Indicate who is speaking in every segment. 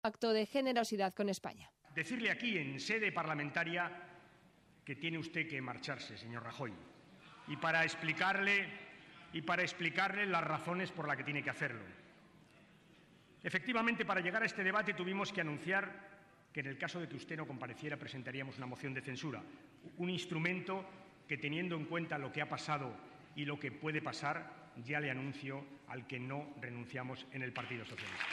Speaker 1: acto de generosidad con España.
Speaker 2: Decirle aquí, en sede parlamentaria, que tiene usted que marcharse, señor Rajoy, y para explicarle las razones por las que tiene que hacerlo. Efectivamente, para llegar a este debate tuvimos que anunciar que en el caso de que usted no compareciera presentaríamos una moción de censura, un instrumento que, teniendo en cuenta lo que ha pasado y lo que puede pasar, ya le anuncio al que no renunciamos en el Partido Socialista.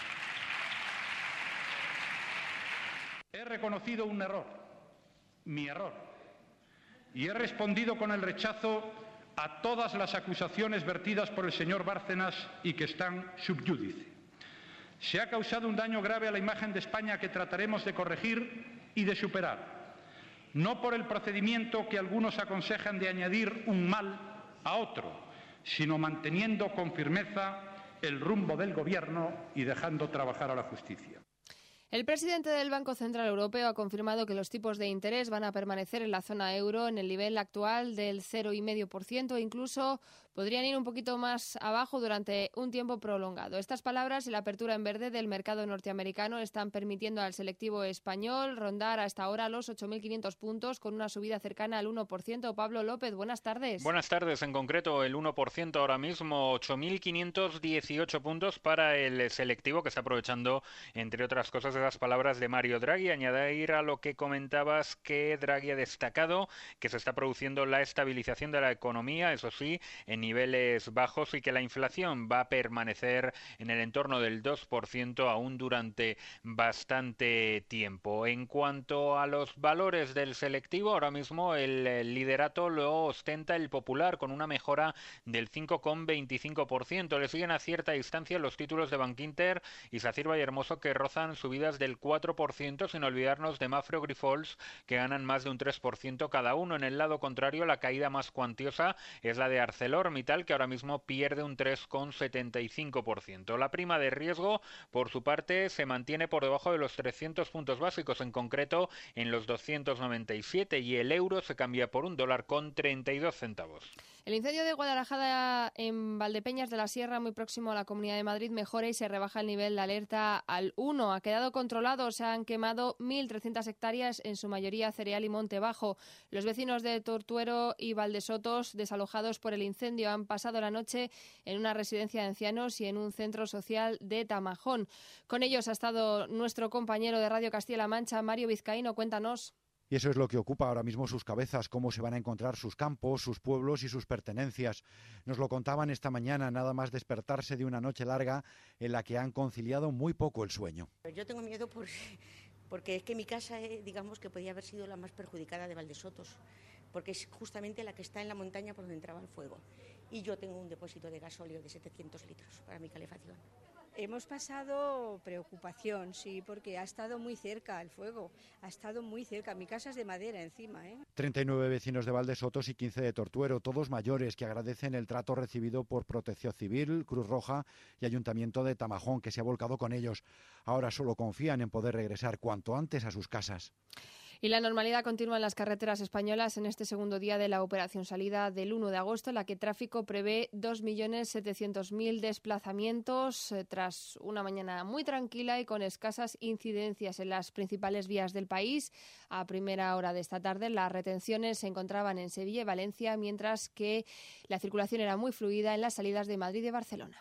Speaker 3: He reconocido un error, mi error, y he respondido con el rechazo a todas las acusaciones vertidas por el señor Bárcenas y que están sub iudice. Se ha causado un daño grave a la imagen de España que trataremos de corregir y de superar, no por el procedimiento que algunos aconsejan de añadir un mal a otro, sino manteniendo con firmeza el rumbo del Gobierno y dejando trabajar a la justicia.
Speaker 1: El presidente del Banco Central Europeo ha confirmado que los tipos de interés van a permanecer en la zona euro en el nivel actual del 0,5%, incluso podrían ir un poquito más abajo durante un tiempo prolongado. Estas palabras y la apertura en verde del mercado norteamericano están permitiendo al selectivo español rondar hasta ahora los 8.500 puntos con una subida cercana al 1%. Pablo López, buenas tardes.
Speaker 4: Buenas tardes. En concreto, el 1% ahora mismo, 8.518 puntos para el selectivo, que está aprovechando, entre otras cosas, las palabras de Mario Draghi. Añadir a lo que comentabas que Draghi ha destacado que se está produciendo la estabilización de la economía, eso sí, en niveles bajos, y que la inflación va a permanecer en el entorno del 2% aún durante bastante tiempo. En cuanto a los valores del selectivo, ahora mismo el liderato lo ostenta el Popular con una mejora del 5,25%. Le siguen a cierta distancia los títulos de Bankinter y Sacir Vallehermoso, que rozan subidas del 4%, sin olvidarnos de Mapfre o Grifols, que ganan más de un 3% cada uno. En el lado contrario, la caída más cuantiosa es la de ArcelorMittal, que ahora mismo pierde un 3,75%. La prima de riesgo, por su parte, se mantiene por debajo de los 300 puntos básicos, en concreto en los 297, y el euro se cambia por $1,32.
Speaker 1: El incendio de Guadalajara en Valdepeñas de la Sierra, muy próximo a la Comunidad de Madrid, mejora y se rebaja el nivel de alerta al 1. Ha quedado controlado, se han quemado 1.300 hectáreas, en su mayoría cereal y monte bajo. Los vecinos de Tortuero y Valdesotos, desalojados por el incendio, han pasado la noche en una residencia de ancianos y en un centro social de Tamajón. Con ellos ha estado nuestro compañero de Radio Castilla-La Mancha, Mario Vizcaíno. Cuéntanos.
Speaker 5: Y eso es lo que ocupa ahora mismo sus cabezas, cómo se van a encontrar sus campos, sus pueblos y sus pertenencias. Nos lo contaban esta mañana, nada más despertarse de una noche larga en la que han conciliado muy poco el sueño.
Speaker 6: Yo tengo miedo porque es que mi casa, digamos que podía haber sido la más perjudicada de Valdesotos, porque es justamente la que está en la montaña por donde entraba el fuego. Y yo tengo un depósito de gasóleo de 700 litros para mi calefacción.
Speaker 7: Hemos pasado preocupación, sí, porque ha estado muy cerca el fuego, ha estado muy cerca. Mi casa es de madera encima,
Speaker 5: 39 vecinos de Valdesotos y 15 de Tortuero, todos mayores, que agradecen el trato recibido por Protección Civil, Cruz Roja y Ayuntamiento de Tamajón, que se ha volcado con ellos. Ahora solo confían en poder regresar cuanto antes a sus casas.
Speaker 1: Y la normalidad continúa en las carreteras españolas en este segundo día de la operación salida del 1 de agosto, en la que tráfico prevé 2.700.000 desplazamientos tras una mañana muy tranquila y con escasas incidencias en las principales vías del país. A primera hora de esta tarde las retenciones se encontraban en Sevilla y Valencia, mientras que la circulación era muy fluida en las salidas de Madrid y Barcelona.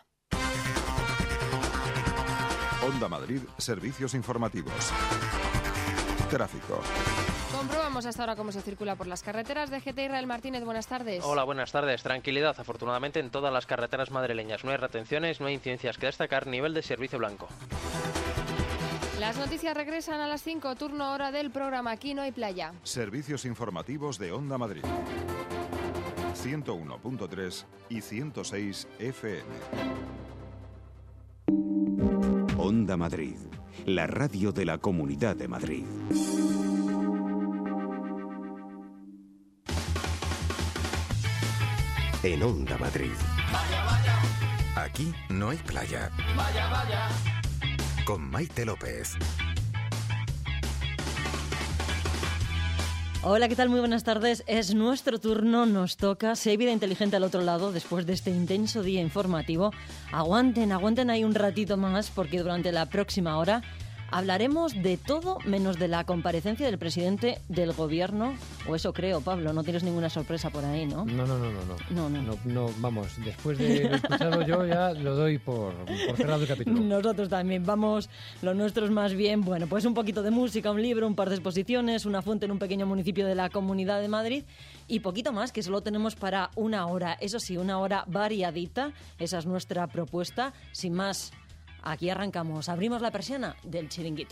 Speaker 8: Onda Madrid, servicios informativos. Tráfico.
Speaker 1: Comprobamos hasta ahora cómo se circula por las carreteras. DGT, Israel Martínez, buenas tardes.
Speaker 9: Hola, buenas tardes. Tranquilidad, afortunadamente, en todas las carreteras madrileñas. No hay retenciones, no hay incidencias que destacar. Nivel de servicio blanco.
Speaker 1: Las noticias regresan a las 5, turno ahora del programa Aquí no hay playa.
Speaker 8: Servicios informativos de Onda Madrid. 101.3 y 106 FM.
Speaker 10: Onda Madrid, la radio de la Comunidad de Madrid. En Onda Madrid.
Speaker 11: Vaya, vaya.
Speaker 10: Aquí no hay playa.
Speaker 11: Vaya, vaya.
Speaker 10: Con Maite López.
Speaker 12: Hola, ¿qué tal? Muy buenas tardes. Es nuestro turno, nos toca. Si hay vida inteligente al otro lado, después de este intenso día informativo, aguanten ahí un ratito más, porque durante la próxima hora Hablaremos de todo menos de la comparecencia del presidente del gobierno, o eso creo, Pablo, no tienes ninguna sorpresa por ahí, ¿no?
Speaker 13: No, vamos, después de lo escuchado yo ya lo doy por cerrado el capítulo.
Speaker 12: Nosotros también, vamos, lo nuestro es más bien, bueno, pues un poquito de música, un libro, un par de exposiciones, una fuente en un pequeño municipio de la Comunidad de Madrid y poquito más, que solo tenemos para una hora, eso sí, una hora variadita, esa es nuestra propuesta, sin más. Aquí arrancamos, abrimos la persiana del chiringuito.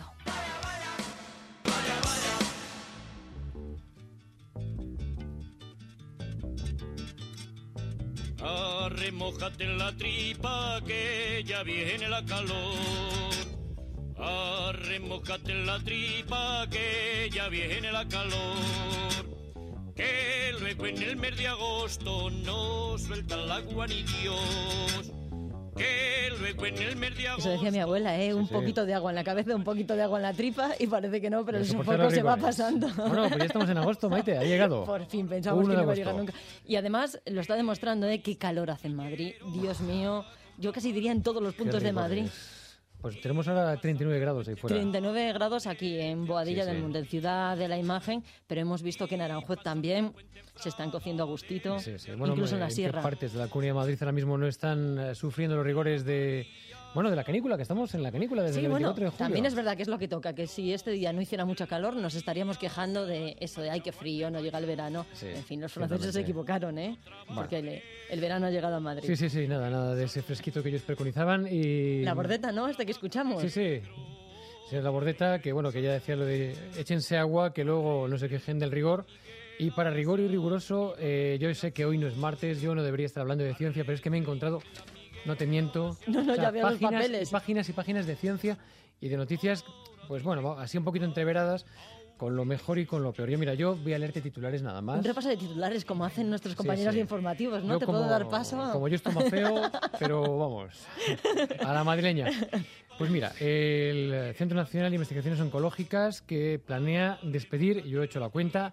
Speaker 14: Remójate en la tripa que ya viene la calor. Remójate en la tripa que ya viene la calor. Que luego en el mes de agosto no suelta el agua ni Dios. Que luego en el mes de agosto...
Speaker 12: Eso decía mi abuela, un poquito de agua en la cabeza, un poquito de agua en la tripa y parece que no, pero el sofoco se va pasando.
Speaker 13: Bueno, pues ya estamos en agosto, Maite, ha llegado.
Speaker 12: Por fin, pensamos que no iba a llegar nunca. Y además lo está demostrando, qué calor hace en Madrid. Dios mío, yo casi diría en todos los puntos de Madrid.
Speaker 13: Pues tenemos ahora 39 grados ahí fuera.
Speaker 12: 39 grados aquí en Boadilla del Mundo, en Ciudad de la Imagen, pero hemos visto que en Aranjuez también se están cociendo a gustito,
Speaker 13: Bueno,
Speaker 12: incluso en la sierra.
Speaker 13: ¿En qué partes de la Comunidad de Madrid ahora mismo no están sufriendo los rigores de la canícula? Que estamos en la canícula desde el 24 de julio.
Speaker 12: También es verdad que es lo que toca, que si este día no hiciera mucho calor nos estaríamos quejando de eso de ay, qué frío, no llega el verano. En fin, los franceses se equivocaron, porque el verano ha llegado a Madrid.
Speaker 13: Sí, nada de ese fresquito que ellos preconizaban. Y
Speaker 12: la bordeta, ¿no? Este que escuchamos.
Speaker 13: Sí, la bordeta, que ya decía lo de échense agua, que luego no se quejen del rigor. Y para rigor y riguroso, yo sé que hoy no es martes, yo no debería estar hablando de ciencia, pero es que me he encontrado, no te miento,
Speaker 12: ya veo los papeles.
Speaker 13: Páginas y páginas de ciencia y de noticias, pues bueno, así un poquito entreveradas, con lo mejor y con lo peor. Yo voy a leerte titulares nada más.
Speaker 12: Un repaso de titulares, como hacen nuestros compañeros de informativos, ¿no? ¿Te puedo dar paso?
Speaker 13: Como yo estoy más feo, pero vamos, a la madrileña. Pues mira, el Centro Nacional de Investigaciones Oncológicas, que planea despedir, yo he hecho la cuenta,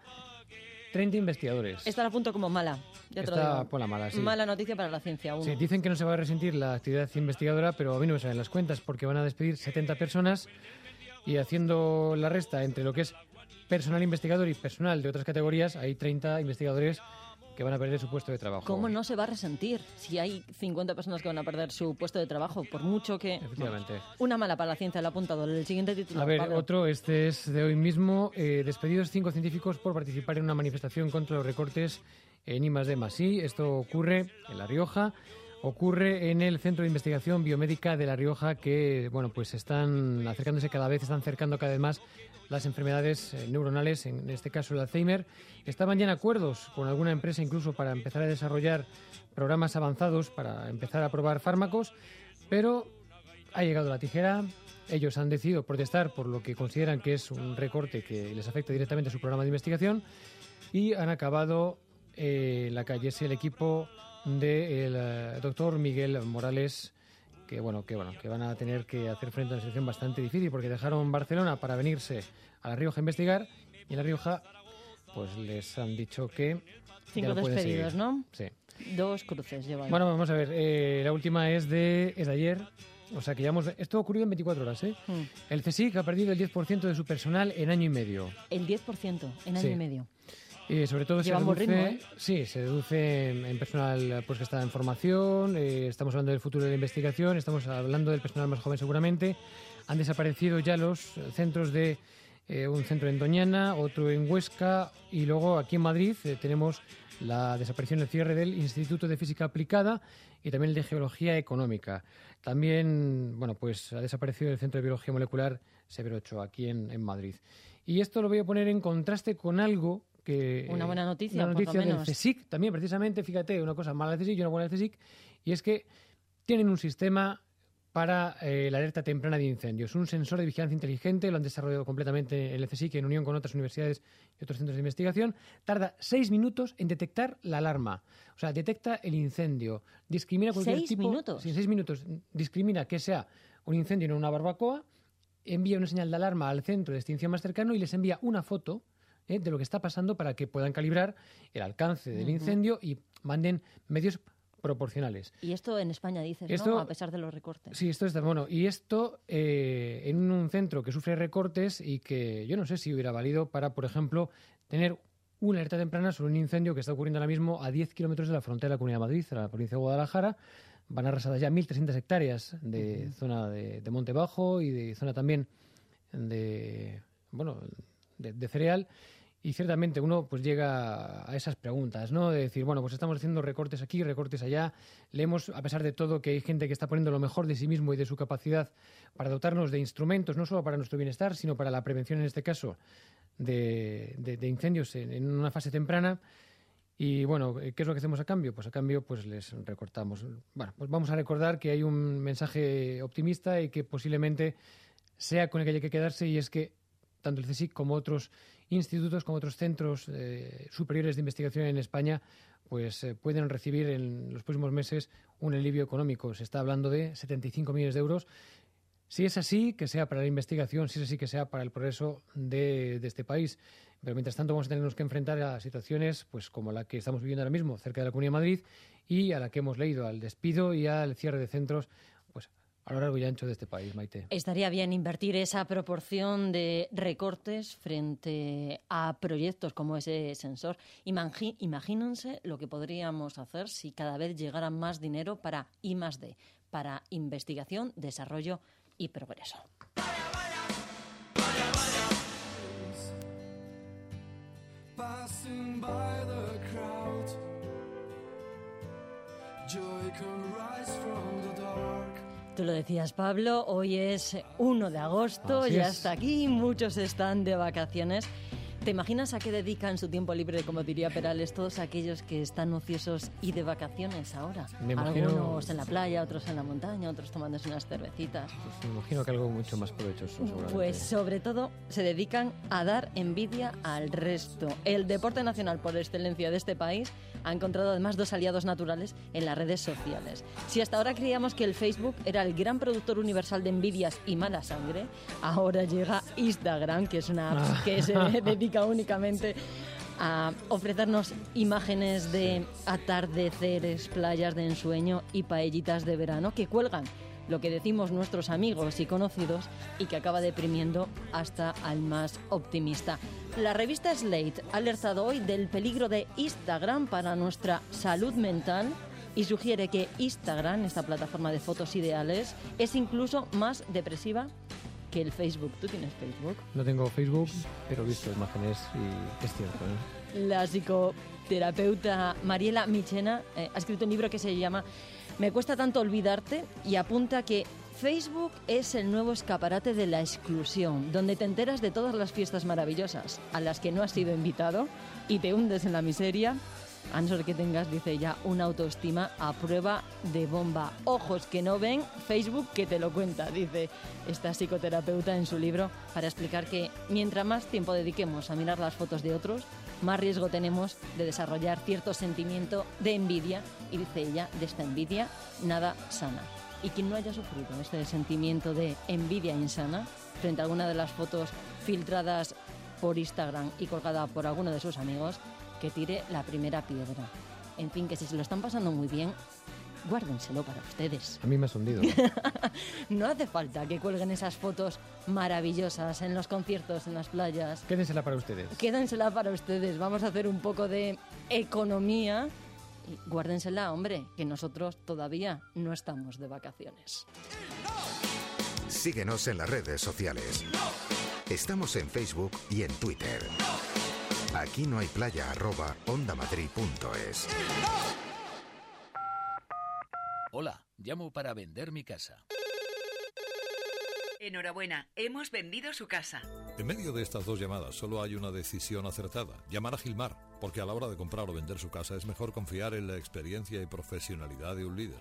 Speaker 13: 30 investigadores.
Speaker 12: Está a punto como mala, ya te lo digo.
Speaker 13: Está por la mala, sí.
Speaker 12: Mala noticia para la ciencia aún.
Speaker 13: Sí, dicen que no se va a resentir la actividad investigadora, pero a mí no me salen las cuentas porque van a despedir 70 personas y haciendo la resta entre lo que es personal investigador y personal de otras categorías, hay 30 investigadores que van a perder su puesto de trabajo.
Speaker 12: ¿Cómo no se va a resentir si hay 50 personas que van a perder su puesto de trabajo? Por mucho que...
Speaker 13: Efectivamente.
Speaker 12: Una mala para la ciencia, el apuntador. El siguiente titular,
Speaker 13: A ver,
Speaker 12: Pablo.
Speaker 13: otro, este es de hoy mismo. Despedidos 5 científicos por participar en una manifestación contra los recortes en I+D+I. Esto ocurre en La Rioja. Ocurre en el Centro de Investigación Biomédica de La Rioja, que pues están acercándose cada vez, están acercando cada vez más las enfermedades neuronales, en este caso el Alzheimer. Estaban ya en acuerdos con alguna empresa incluso para empezar a desarrollar programas avanzados, para empezar a probar fármacos, pero ha llegado la tijera. Ellos han decidido protestar por lo que consideran que es un recorte que les afecta directamente a su programa de investigación y han acabado en la calle. Es el equipo del doctor Miguel Morales, que van a tener que hacer frente a una situación bastante difícil porque dejaron Barcelona para venirse a La Rioja a investigar y en La Rioja pues les han dicho que
Speaker 12: 5 despedidos, ¿no?
Speaker 13: Sí.
Speaker 12: 2 cruces llevan.
Speaker 13: Bueno, vamos a ver, la última es de ayer, o sea que esto ocurrió en 24 horas, El CSIC ha perdido el 10% de su personal en año y medio.
Speaker 12: El 10% en año y medio.
Speaker 13: Y sobre todo
Speaker 12: Llevamos
Speaker 13: se deduce,
Speaker 12: ritmo,
Speaker 13: se deduce en personal que está en formación, estamos hablando del futuro de la investigación, estamos hablando del personal más joven seguramente. Han desaparecido ya los centros de un centro en Doñana, otro en Huesca y luego aquí en Madrid tenemos la desaparición, el cierre del Instituto de Física Aplicada y también el de Geología Económica. También, ha desaparecido el Centro de Biología Molecular Severo Ochoa aquí en Madrid. Y esto lo voy a poner en contraste con algo que...
Speaker 12: Una buena noticia,
Speaker 13: por lo menos. Del CSIC, también precisamente, fíjate, una cosa mala del CSIC y una buena del CSIC, y es que tienen un sistema para la alerta temprana de incendios, un sensor de vigilancia inteligente, lo han desarrollado completamente el CSIC en unión con otras universidades y otros centros de investigación, tarda 6 minutos en detectar la alarma, o sea, detecta el incendio, discrimina cualquier tipo...
Speaker 12: 6 minutos.
Speaker 13: Sí, 6 minutos, discrimina que sea un incendio en una barbacoa, envía una señal de alarma al centro de extinción más cercano y les envía una foto de lo que está pasando para que puedan calibrar el alcance del incendio y manden medios proporcionales.
Speaker 12: Y esto en España dices,
Speaker 13: esto,
Speaker 12: ¿no? A pesar de los recortes.
Speaker 13: Sí, esto está bueno. Y esto en un centro que sufre recortes y que yo no sé si hubiera valido para, por ejemplo, tener una alerta temprana sobre un incendio que está ocurriendo ahora mismo a 10 kilómetros de la frontera de la Comunidad de Madrid, de la provincia de Guadalajara. Van arrasadas ya 1.300 hectáreas de zona de Monte Bajo y de zona también de cereal. Y ciertamente uno pues llega a esas preguntas, ¿no? De decir, bueno, pues estamos haciendo recortes aquí, recortes allá. Leemos, a pesar de todo, que hay gente que está poniendo lo mejor de sí mismo y de su capacidad para dotarnos de instrumentos, no solo para nuestro bienestar, sino para la prevención, en este caso, de incendios en una fase temprana. Y bueno, ¿qué es lo que hacemos a cambio? Pues a cambio pues les recortamos. Bueno, pues vamos a recordar que hay un mensaje optimista y que posiblemente sea con el que hay que quedarse, y es que tanto el CSIC como otros institutos, como otros centros superiores de investigación en España, pues pueden recibir en los próximos meses un alivio económico. Se está hablando de 75 millones de euros. Si es así, que sea para la investigación, si es así, que sea para el progreso de este país. Pero mientras tanto vamos a tenernos que enfrentar a situaciones pues como la que estamos viviendo ahora mismo cerca de la Comunidad de Madrid y a la que hemos leído, al despido y al cierre de centros pues a lo largo y ancho de este país, Maite.
Speaker 12: Estaría bien invertir esa proporción de recortes frente a proyectos como ese sensor. Imagínense lo que podríamos hacer si cada vez llegara más dinero para I+D, para investigación, desarrollo y progreso.
Speaker 11: Passing by the crowd, joy can rise from the dark.
Speaker 12: Tú lo decías, Pablo, hoy es 1 de agosto,
Speaker 13: Así
Speaker 12: ya
Speaker 13: es.
Speaker 12: está aquí, muchos están de vacaciones. ¿Te imaginas a qué dedican su tiempo libre, como diría Perales, todos aquellos que están ociosos y de vacaciones ahora?
Speaker 13: Me imagino-
Speaker 12: Algunos en la playa, otros en la montaña, otros tomándose unas cervecitas.
Speaker 13: Pues me imagino que algo mucho más provechoso, seguramente.
Speaker 12: Pues sobre todo se dedican a dar envidia al resto. El deporte nacional por excelencia de este país ha encontrado además 2 aliados naturales en las redes sociales. Si hasta ahora creíamos que el Facebook era el gran productor universal de envidias y mala sangre, ahora llega Instagram, que es una app que se dedica únicamente a ofrecernos imágenes de atardeceres, playas de ensueño y paellitas de verano que cuelgan lo que decimos nuestros amigos y conocidos y que acaba deprimiendo hasta al más optimista. La revista Slate ha alertado hoy del peligro de Instagram para nuestra salud mental y sugiere que Instagram, esta plataforma de fotos ideales, es incluso más depresiva que el Facebook. ¿Tú tienes Facebook?
Speaker 13: No tengo Facebook, pero he visto imágenes y es cierto, ¿eh?
Speaker 12: La psicoterapeuta Mariela Michena ha escrito un libro que se llama Me cuesta tanto olvidarte y apunta que Facebook es el nuevo escaparate de la exclusión, donde te enteras de todas las fiestas maravillosas a las que no has sido invitado y te hundes en la miseria, a no ser que tengas, dice ella, una autoestima a prueba de bomba. Ojos que no ven, Facebook que te lo cuenta, dice esta psicoterapeuta en su libro, para explicar que mientras más tiempo dediquemos a mirar las fotos de otros, más riesgo tenemos de desarrollar cierto sentimiento de envidia, y dice ella, de esta envidia nada sana. Y quien no haya sufrido este sentimiento de envidia insana frente a alguna de las fotos filtradas por Instagram y colgada por alguno de sus amigos, que tire la primera piedra. En fin, que si se lo están pasando muy bien, guárdenselo para ustedes.
Speaker 13: A mí me has hundido.
Speaker 12: No hace falta que cuelguen esas fotos maravillosas en los conciertos, en las playas.
Speaker 13: Quédensela para ustedes.
Speaker 12: Quédensela para ustedes. Vamos a hacer un poco de economía. Y guárdensela, hombre, que nosotros todavía no estamos de vacaciones.
Speaker 15: Síguenos en las redes sociales. Estamos en Facebook y en Twitter. Aquí no hay playa @ondamadrid.es.
Speaker 16: Hola, llamo para vender mi casa.
Speaker 17: Enhorabuena, hemos vendido su casa.
Speaker 18: En medio de estas 2 llamadas solo hay una decisión acertada: llamar a Gilmar, porque a la hora de comprar o vender su casa es mejor confiar en la experiencia y profesionalidad de un líder.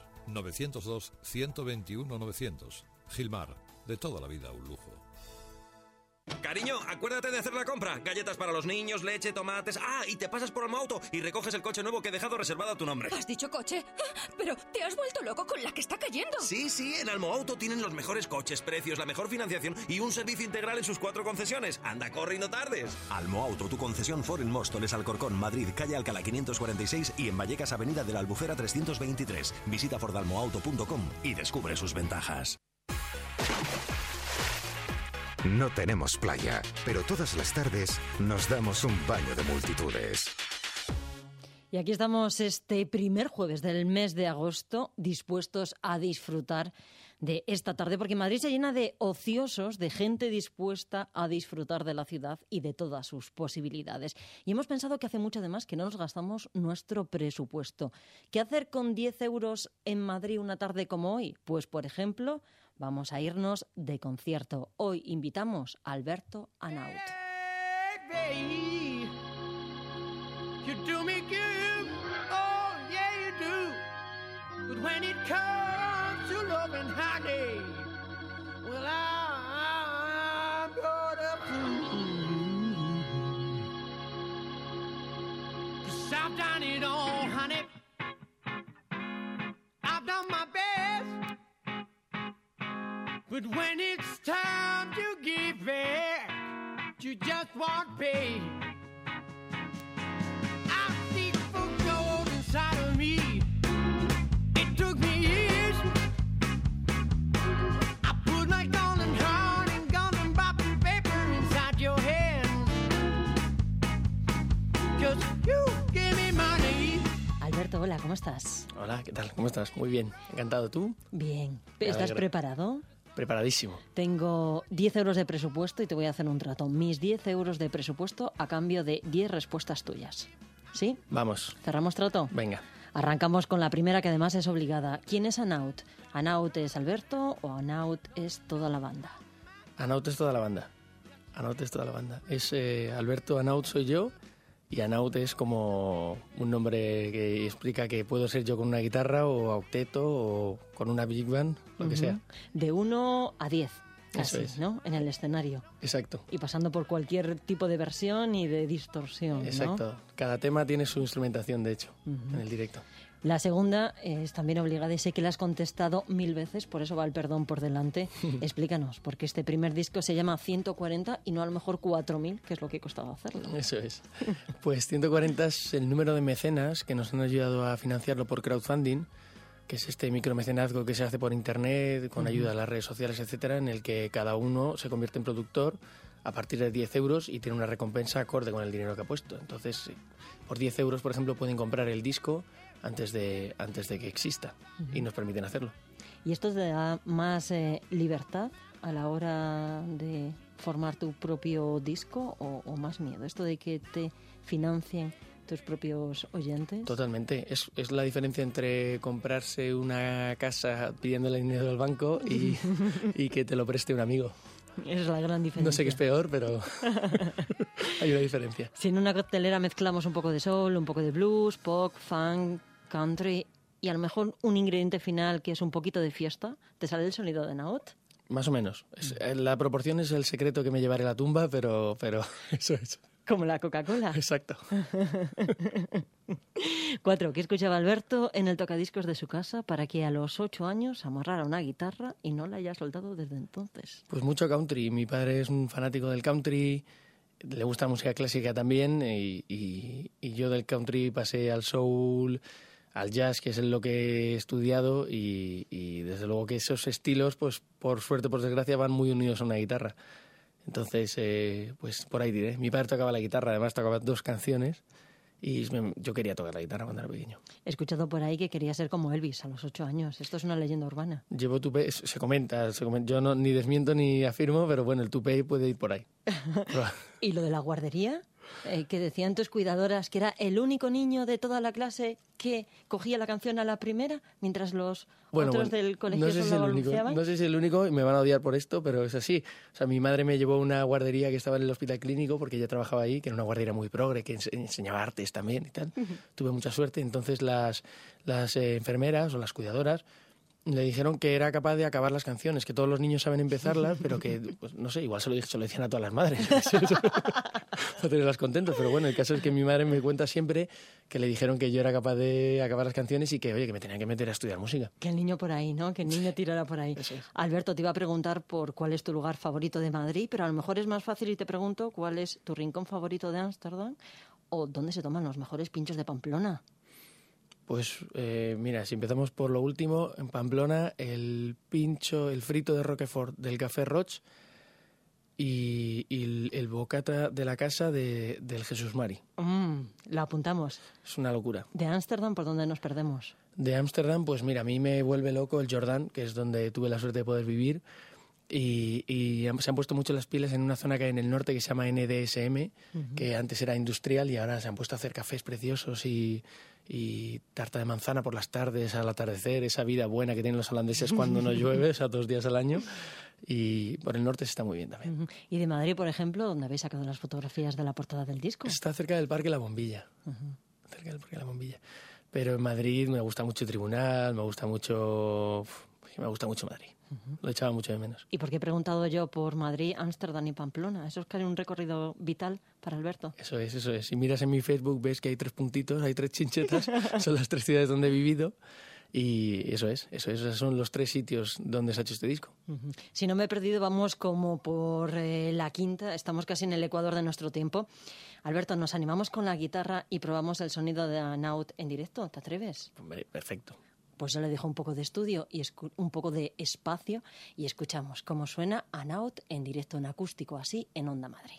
Speaker 18: 902-121-900. Gilmar, de toda la vida un lujo.
Speaker 19: Cariño, acuérdate de hacer la compra. Galletas para los niños, leche, tomates... Ah, y te pasas por Almoauto y recoges el coche nuevo que he dejado reservado a tu nombre.
Speaker 20: ¿Has dicho coche? Pero te has vuelto loco con la que está cayendo.
Speaker 19: Sí, en Almoauto tienen los mejores coches, precios, la mejor financiación y un servicio integral en sus 4 concesiones. Anda, corre y no tardes.
Speaker 21: Almoauto, tu concesión Ford en Móstoles, Alcorcón, Madrid, calle Alcalá 546 y en Vallecas, avenida de la Albufera 323. Visita fordalmoauto.com y descubre sus ventajas.
Speaker 15: No tenemos playa, pero todas las tardes nos damos un baño de multitudes.
Speaker 12: Y aquí estamos este primer jueves del mes de agosto, dispuestos a disfrutar de esta tarde, porque Madrid se llena de ociosos, de gente dispuesta a disfrutar de la ciudad y de todas sus posibilidades. Y hemos pensado que hace mucho además que no nos gastamos nuestro presupuesto. ¿Qué hacer con 10 euros en Madrid una tarde como hoy? Pues, por ejemplo, vamos a irnos de concierto. Hoy invitamos a Alberto Anaut.
Speaker 11: Hey, you do me good, oh yeah you do. But when it comes to loving honey, well I'm not a fool. 'Cause I've done it all, honey. I've done my best. But when it's time to give back, you just won't pay. I seek for gold inside of me. It took me years. I put my golden heart and golden popping paper inside your hands. 'Cause you give me money.
Speaker 12: Alberto, hola, ¿cómo estás?
Speaker 22: Hola, ¿qué tal? ¿Cómo estás? Muy bien. Encantado. ¿Tú?
Speaker 12: Bien.
Speaker 22: Me
Speaker 12: ¿Estás
Speaker 22: alegra.
Speaker 12: preparado?
Speaker 22: Preparadísimo.
Speaker 12: Tengo 10 euros de presupuesto y te voy a hacer un trato. Mis 10 euros de presupuesto a cambio de 10 respuestas tuyas. ¿Sí?
Speaker 22: Vamos.
Speaker 12: ¿Cerramos trato?
Speaker 22: Venga.
Speaker 12: Arrancamos con la primera, que además es obligada. ¿Quién es Anaut? ¿Anaut es Alberto o Anaut es toda la banda?
Speaker 22: Anaut es toda la banda. Anaut es toda la banda. Es Alberto Anaut soy yo y Anaut es como un nombre que explica que puedo ser yo con una guitarra o a octeto o con una big band, lo que sea.
Speaker 12: De 1 a 10, casi,
Speaker 22: Eso es.
Speaker 12: ¿no? En el escenario.
Speaker 22: Exacto.
Speaker 12: Y pasando por cualquier tipo de versión y de distorsión, ¿no?
Speaker 22: Exacto. Cada tema tiene su instrumentación, de hecho,
Speaker 12: Ujú.
Speaker 22: en el directo.
Speaker 12: La segunda es también obligada y sé que la has contestado 1000 veces, por eso va el perdón por delante. Explícanos, porque este primer disco se llama 140 y no a lo mejor 4000, que es lo que costaba hacerlo.
Speaker 22: Eso es. Pues 140 es el número de mecenas que nos han ayudado a financiarlo por crowdfunding, que es este micromecenazgo que se hace por internet, con ayuda de las redes sociales, etcétera, en el que cada uno se convierte en productor a partir de 10 euros y tiene una recompensa acorde con el dinero que ha puesto. Entonces, por 10 euros, por ejemplo, pueden comprar el disco antes de que exista y nos permiten hacerlo.
Speaker 12: ¿Y esto te da más libertad a la hora de formar tu propio disco o más miedo? Esto de que te financien tus propios oyentes.
Speaker 22: Totalmente. Es la diferencia entre comprarse una casa pidiéndole dinero al banco y que te lo preste un amigo.
Speaker 12: Esa es la gran diferencia.
Speaker 22: No sé qué es peor, pero hay una diferencia.
Speaker 12: Si en una coctelera mezclamos un poco de soul, un poco de blues, pop, funk, country y a lo mejor un ingrediente final que es un poquito de fiesta, ¿te sale el sonido de Anaut?
Speaker 22: Más o menos. La proporción es el secreto que me llevaré a la tumba, pero eso es.
Speaker 12: Como la Coca-Cola.
Speaker 22: Exacto.
Speaker 12: 4. ¿Qué escuchaba Alberto en el tocadiscos de su casa para que a los 8 años amarrara una guitarra y no la haya soltado desde entonces?
Speaker 22: Pues mucho country. Mi padre es un fanático del country, le gusta la música clásica también y yo del country pasé al soul, al jazz, que es lo que he estudiado y desde luego que esos estilos, pues por suerte, por desgracia, van muy unidos a una guitarra. Entonces, pues por ahí diré. Mi padre tocaba la guitarra, además tocaba 2 canciones y yo quería tocar la guitarra cuando era pequeño.
Speaker 12: He escuchado por ahí que quería ser como Elvis a los 8 años. Esto es una leyenda urbana.
Speaker 22: Llevo tupé, se comenta. Yo no, ni desmiento ni afirmo, pero bueno, el tupé puede ir por ahí.
Speaker 12: ¿Y lo de la guardería? Que decían tus cuidadoras que era el único niño de toda la clase que cogía la canción a la primera, mientras los otros del colegio solo balbuceaban.
Speaker 22: No sé si es el único, y me van a odiar por esto, pero es así. O sea, mi madre me llevó a una guardería que estaba en el hospital clínico, porque ella trabajaba ahí, que era una guardería muy progre, que enseñaba artes también y tal. Tuve mucha suerte. Entonces las enfermeras o las cuidadoras Le dijeron que era capaz de acabar las canciones, que todos los niños saben empezarlas, pero que, pues, no sé, igual se lo decían a todas las madres. Para tenerlas contentos. Pero bueno, el caso es que mi madre me cuenta siempre que le dijeron que yo era capaz de acabar las canciones y que, oye, que me tenían que meter a estudiar música.
Speaker 12: Que el niño por ahí, ¿no? Que el niño tirara por ahí.
Speaker 22: Eso es.
Speaker 12: Alberto, te iba a preguntar por cuál es tu lugar favorito de Madrid, pero a lo mejor es más fácil y te pregunto cuál es tu rincón favorito de Ámsterdam o dónde se toman los mejores pinchos de Pamplona.
Speaker 22: Pues mira, si empezamos por lo último, en Pamplona el frito de Roquefort del Café Roch y el bocata de la casa del Jesús Mari.
Speaker 12: Lo apuntamos.
Speaker 22: Es una locura.
Speaker 12: ¿De Ámsterdam por dónde nos perdemos?
Speaker 22: De Ámsterdam, pues mira, a mí me vuelve loco el Jordán, que es donde tuve la suerte de poder vivir. Y se han puesto mucho las pilas en una zona que hay en el norte que se llama NDSM, que antes era industrial y ahora se han puesto a hacer cafés preciosos y tarta de manzana por las tardes, al atardecer, esa vida buena que tienen los holandeses cuando no llueve, o sea, 2 días al año. Y por el norte se está muy bien también.
Speaker 12: ¿Y de Madrid, por ejemplo, dónde habéis sacado las fotografías de la portada del disco?
Speaker 22: Está cerca del Parque La Bombilla. Cerca del Parque La Bombilla. Pero en Madrid me gusta mucho Tribunal, me gusta mucho Madrid. Lo echaba mucho de menos.
Speaker 12: ¿Y por qué he preguntado yo por Madrid, Ámsterdam y Pamplona? Eso es que hay un recorrido vital para Alberto.
Speaker 22: Eso es. Si miras en mi Facebook ves que hay 3 puntitos, hay 3 chinchetas, son las 3 ciudades donde he vivido. Y eso es, esos son los 3 sitios donde se ha hecho este disco.
Speaker 12: Si no me he perdido, vamos como por la quinta, estamos casi en el ecuador de nuestro tiempo. Alberto, nos animamos con la guitarra y probamos el sonido de Anaut en directo, ¿te atreves?
Speaker 22: Hombre, perfecto.
Speaker 12: Pues yo le dejo un poco de estudio y un poco de espacio y escuchamos cómo suena Anaut en directo en acústico, así en Onda Madrid.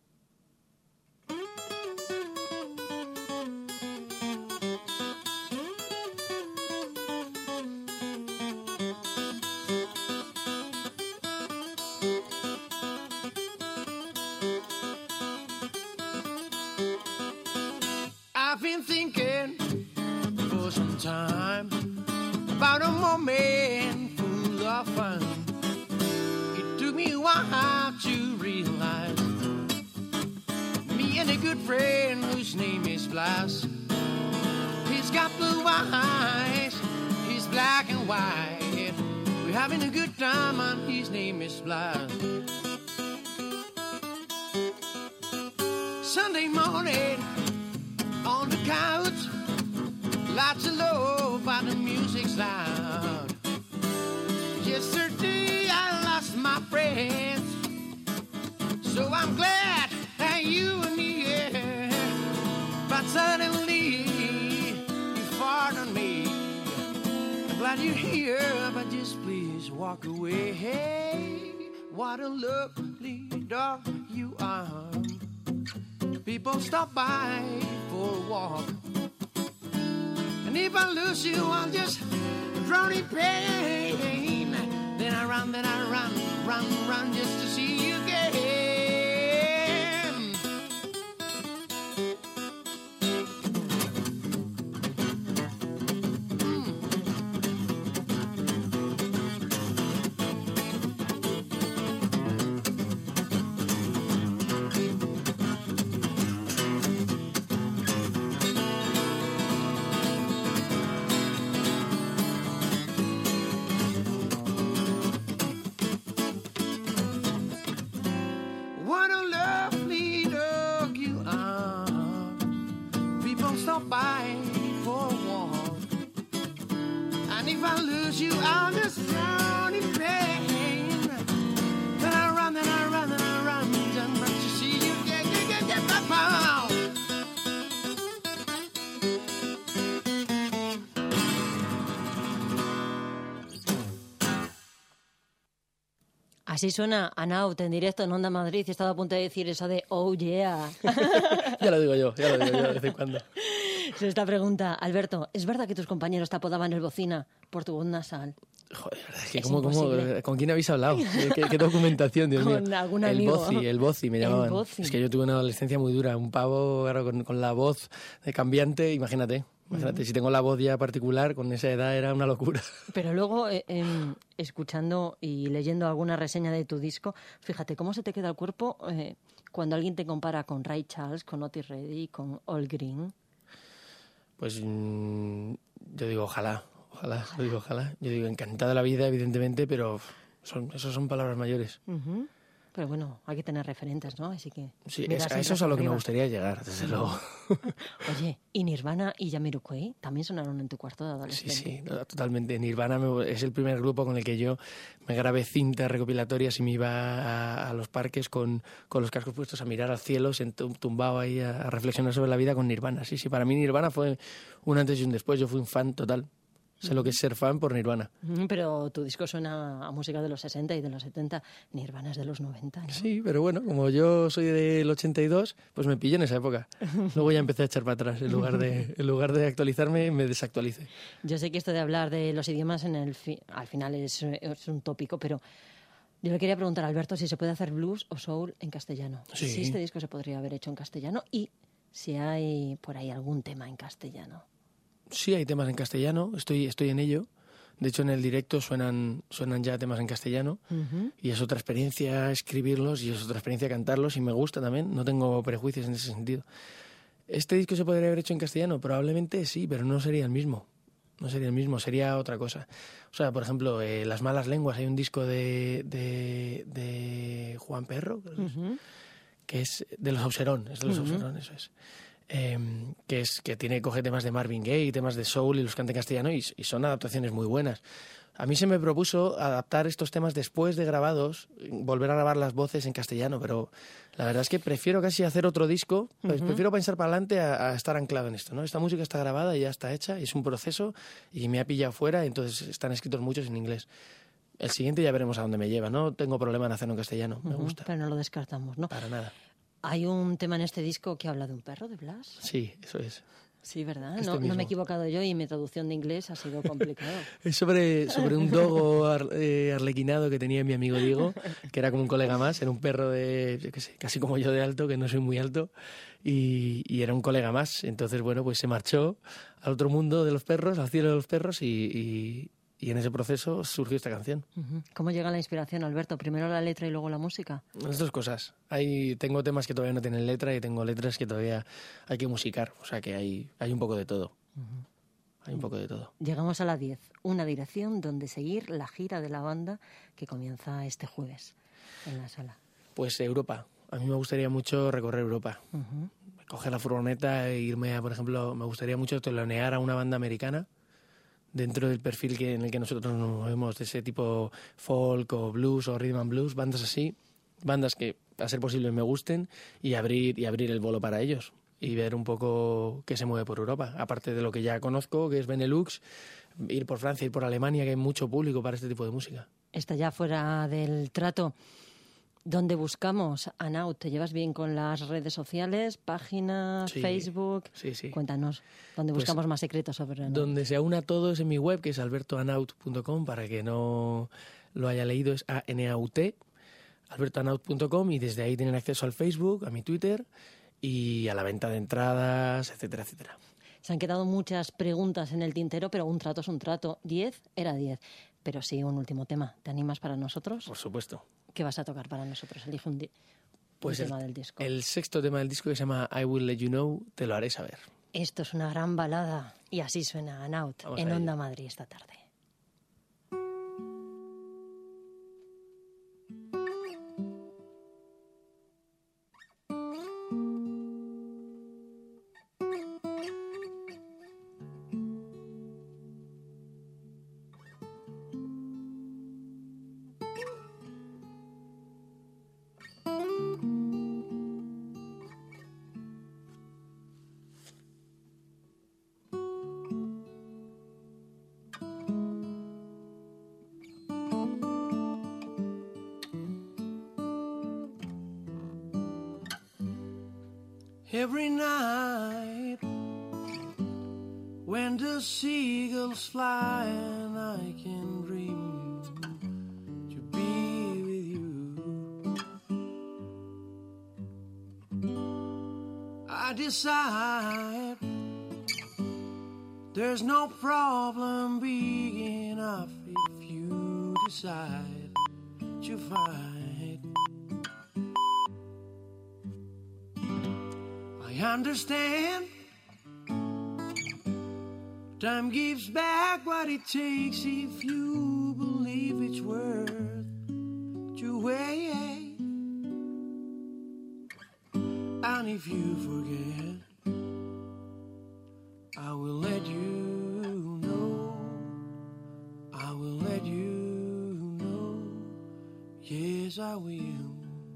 Speaker 11: I've been thinking for some time about a moment full of fun. It took me a while to realize me and a good friend whose name is Blas. He's got blue eyes, he's black and white. We're having a good time and his name is Blas. Sunday morning on the couch, lots of love and the music's loud. Yesterday I lost my friends, so I'm glad that you were near. But suddenly you fought on me. I'm glad you're here, but just please walk away. Hey, what a lovely dog you are. People stop by for a walk, and if I lose you, I'll just drown in pain. Then I run, run just to see you again. What a lovely dog you are. People stop by for a walk, and if I lose you, I'll just drown in pain. Then I run, just to see you get back now.
Speaker 12: Así suena Anaut en directo en Onda Madrid. He estado a punto de decir eso de oh yeah.
Speaker 22: Ya lo digo yo de vez en cuando.
Speaker 12: Esta pregunta, Alberto, ¿es verdad que tus compañeros te apodaban el bocina por tu voz nasal?
Speaker 22: Joder, es que ¿con quién habéis hablado? ¿Qué documentación, Dios mío?
Speaker 12: Con algún amigo.
Speaker 22: El Bozi me llamaban.
Speaker 12: Bozi.
Speaker 22: Es que yo tuve una adolescencia muy dura, un pavo claro, con la voz de cambiante, imagínate, si tengo la voz ya particular, con esa edad era una locura.
Speaker 12: Pero luego, escuchando y leyendo alguna reseña de tu disco, fíjate cómo se te queda el cuerpo cuando alguien te compara con Ray Charles, con Otis Redding, con Al Green.
Speaker 22: Pues yo digo, ojalá Ojalá, lo digo, ojalá. Yo digo, encantado de la vida, evidentemente, pero esos son palabras mayores.
Speaker 12: Pero bueno, hay que tener referentes, ¿no? Así que...
Speaker 22: Sí, a eso es a lo que me gustaría llegar, desde luego.
Speaker 12: Oye, ¿y Nirvana y Jamiroquai también sonaron en tu cuarto de adolescente?
Speaker 22: Sí, totalmente. Nirvana es el primer grupo con el que yo me grabé cintas recopilatorias y me iba a los parques con los cascos puestos a mirar al cielo, tumbado ahí a reflexionar sobre la vida con Nirvana. Sí, para mí Nirvana fue un antes y un después. Yo fui un fan total. Sé lo que es ser fan por Nirvana.
Speaker 12: Pero tu disco suena a música de los 60 y de los 70. Nirvana es de los 90, ¿no?
Speaker 22: Sí, pero bueno, como yo soy del 82, pues me pillé en esa época. Luego ya empecé a echar para atrás. En lugar de actualizarme, me desactualicé.
Speaker 12: Yo sé que esto de hablar de los idiomas al final es un tópico, pero yo le quería preguntar a Alberto si se puede hacer blues o soul en castellano.
Speaker 22: Sí.
Speaker 12: Si este disco se podría haber hecho en castellano y si hay por ahí algún tema en castellano.
Speaker 22: Sí, hay temas en castellano, estoy en ello. De hecho, en el directo suenan ya temas en castellano y es otra experiencia escribirlos y es otra experiencia cantarlos y me gusta también, no tengo prejuicios en ese sentido. ¿Este disco se podría haber hecho en castellano? Probablemente sí, pero no sería el mismo. No sería el mismo, sería otra cosa. O sea, por ejemplo, Las malas lenguas, hay un disco de Juan Perro, creo que es de Los Auserón, es de Los Auserón, eso es. Que coge temas de Marvin Gaye, temas de soul y los canta en castellano y son adaptaciones muy buenas. A mí se me propuso adaptar estos temas después de grabados, volver a grabar las voces en castellano, pero la verdad es que prefiero casi hacer otro disco, pues prefiero pensar para adelante a estar anclado en esto, ¿no? Esta música está grabada y ya está hecha, y es un proceso y me ha pillado fuera, entonces están escritos muchos en inglés. El siguiente ya veremos a dónde me lleva, no tengo problema en hacerlo en castellano, me gusta.
Speaker 12: Pero no lo descartamos, ¿no?
Speaker 22: Para nada.
Speaker 12: ¿Hay un tema en este disco que habla de un perro, de Blas?
Speaker 22: Sí, eso es.
Speaker 12: Sí, ¿verdad? No me he equivocado yo y mi traducción de inglés ha sido complicado.
Speaker 22: Es sobre un dogo arlequinado que tenía mi amigo Diego, que era como un colega más, era un perro de, yo qué sé, casi como yo de alto, que no soy muy alto, y era un colega más. Entonces, bueno, pues se marchó al otro mundo de los perros, al cielo de los perros, y en ese proceso surgió esta canción.
Speaker 12: ¿Cómo llega la inspiración, Alberto? ¿Primero la letra y luego la música?
Speaker 22: Las dos cosas. Tengo temas que todavía no tienen letra y tengo letras que todavía hay que musicar. O sea que hay un poco de todo. Hay un poco de todo.
Speaker 12: Llegamos a la 10. Una dirección donde seguir la gira de la banda que comienza este jueves en la sala.
Speaker 22: Pues Europa. A mí me gustaría mucho recorrer Europa. Coger la furgoneta e irme por ejemplo, me gustaría mucho telonear a una banda americana dentro del perfil en el que nosotros nos movemos, de ese tipo folk o blues o rhythm and blues, bandas así, bandas que a ser posible me gusten y abrir el bolo para ellos y ver un poco qué se mueve por Europa, aparte de lo que ya conozco, que es Benelux, ir por Francia, ir por Alemania, que hay mucho público para este tipo de música.
Speaker 12: Está ya fuera del trato. ¿Dónde buscamos a Naut? ¿Te llevas bien con las redes sociales, páginas,
Speaker 22: sí,
Speaker 12: Facebook?
Speaker 22: Sí.
Speaker 12: Cuéntanos, ¿dónde buscamos más secretos sobre Naut?
Speaker 22: Donde se aúna todo es en mi web, que es albertoanaut.com, para que no lo haya leído, es ANAUT, albertoanaut.com, y desde ahí tienen acceso al Facebook, a mi Twitter y a la venta de entradas, etcétera, etcétera.
Speaker 12: Se han quedado muchas preguntas en el tintero, pero un trato es un trato. 10 era 10. Pero sí, un último tema. ¿Te animas para nosotros?
Speaker 22: Por supuesto.
Speaker 12: ¿Qué vas a tocar para nosotros? Elige un tema del disco.
Speaker 22: El sexto tema del disco, que se llama I Will Let You Know, Te lo haré saber.
Speaker 12: Esto es una gran balada y así suena Naut en Onda Madrid esta tarde.
Speaker 11: Every night when the seagulls fly and I can dream to be with you, I decide there's no problem big enough if you decide to fight. I understand Time gives back what it takes if you believe it's worth your wait. And if you forget, I will let you know. I will let you know. Yes, I will.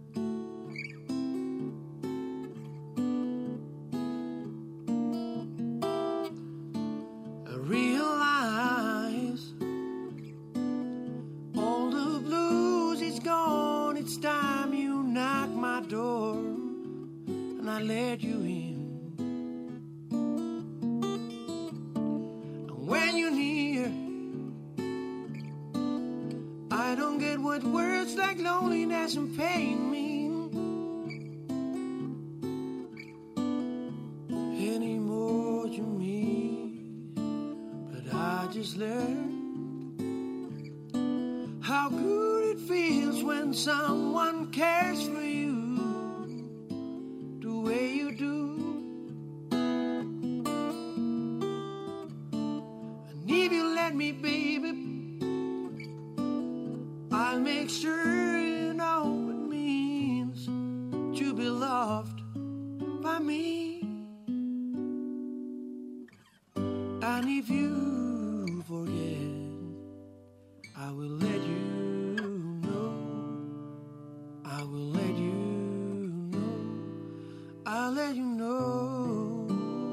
Speaker 11: I let you in, and when you're near, I don't get what words like loneliness and pain mean anymore to me. But I just learned how good it feels when someone cares for you way you do. And if you let me, baby, I'll make sure you know what it means to be loved by me. And if you forget, I will let you know. I will let you. I'll let you know.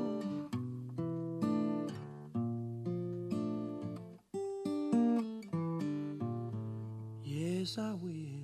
Speaker 11: Yes, I will.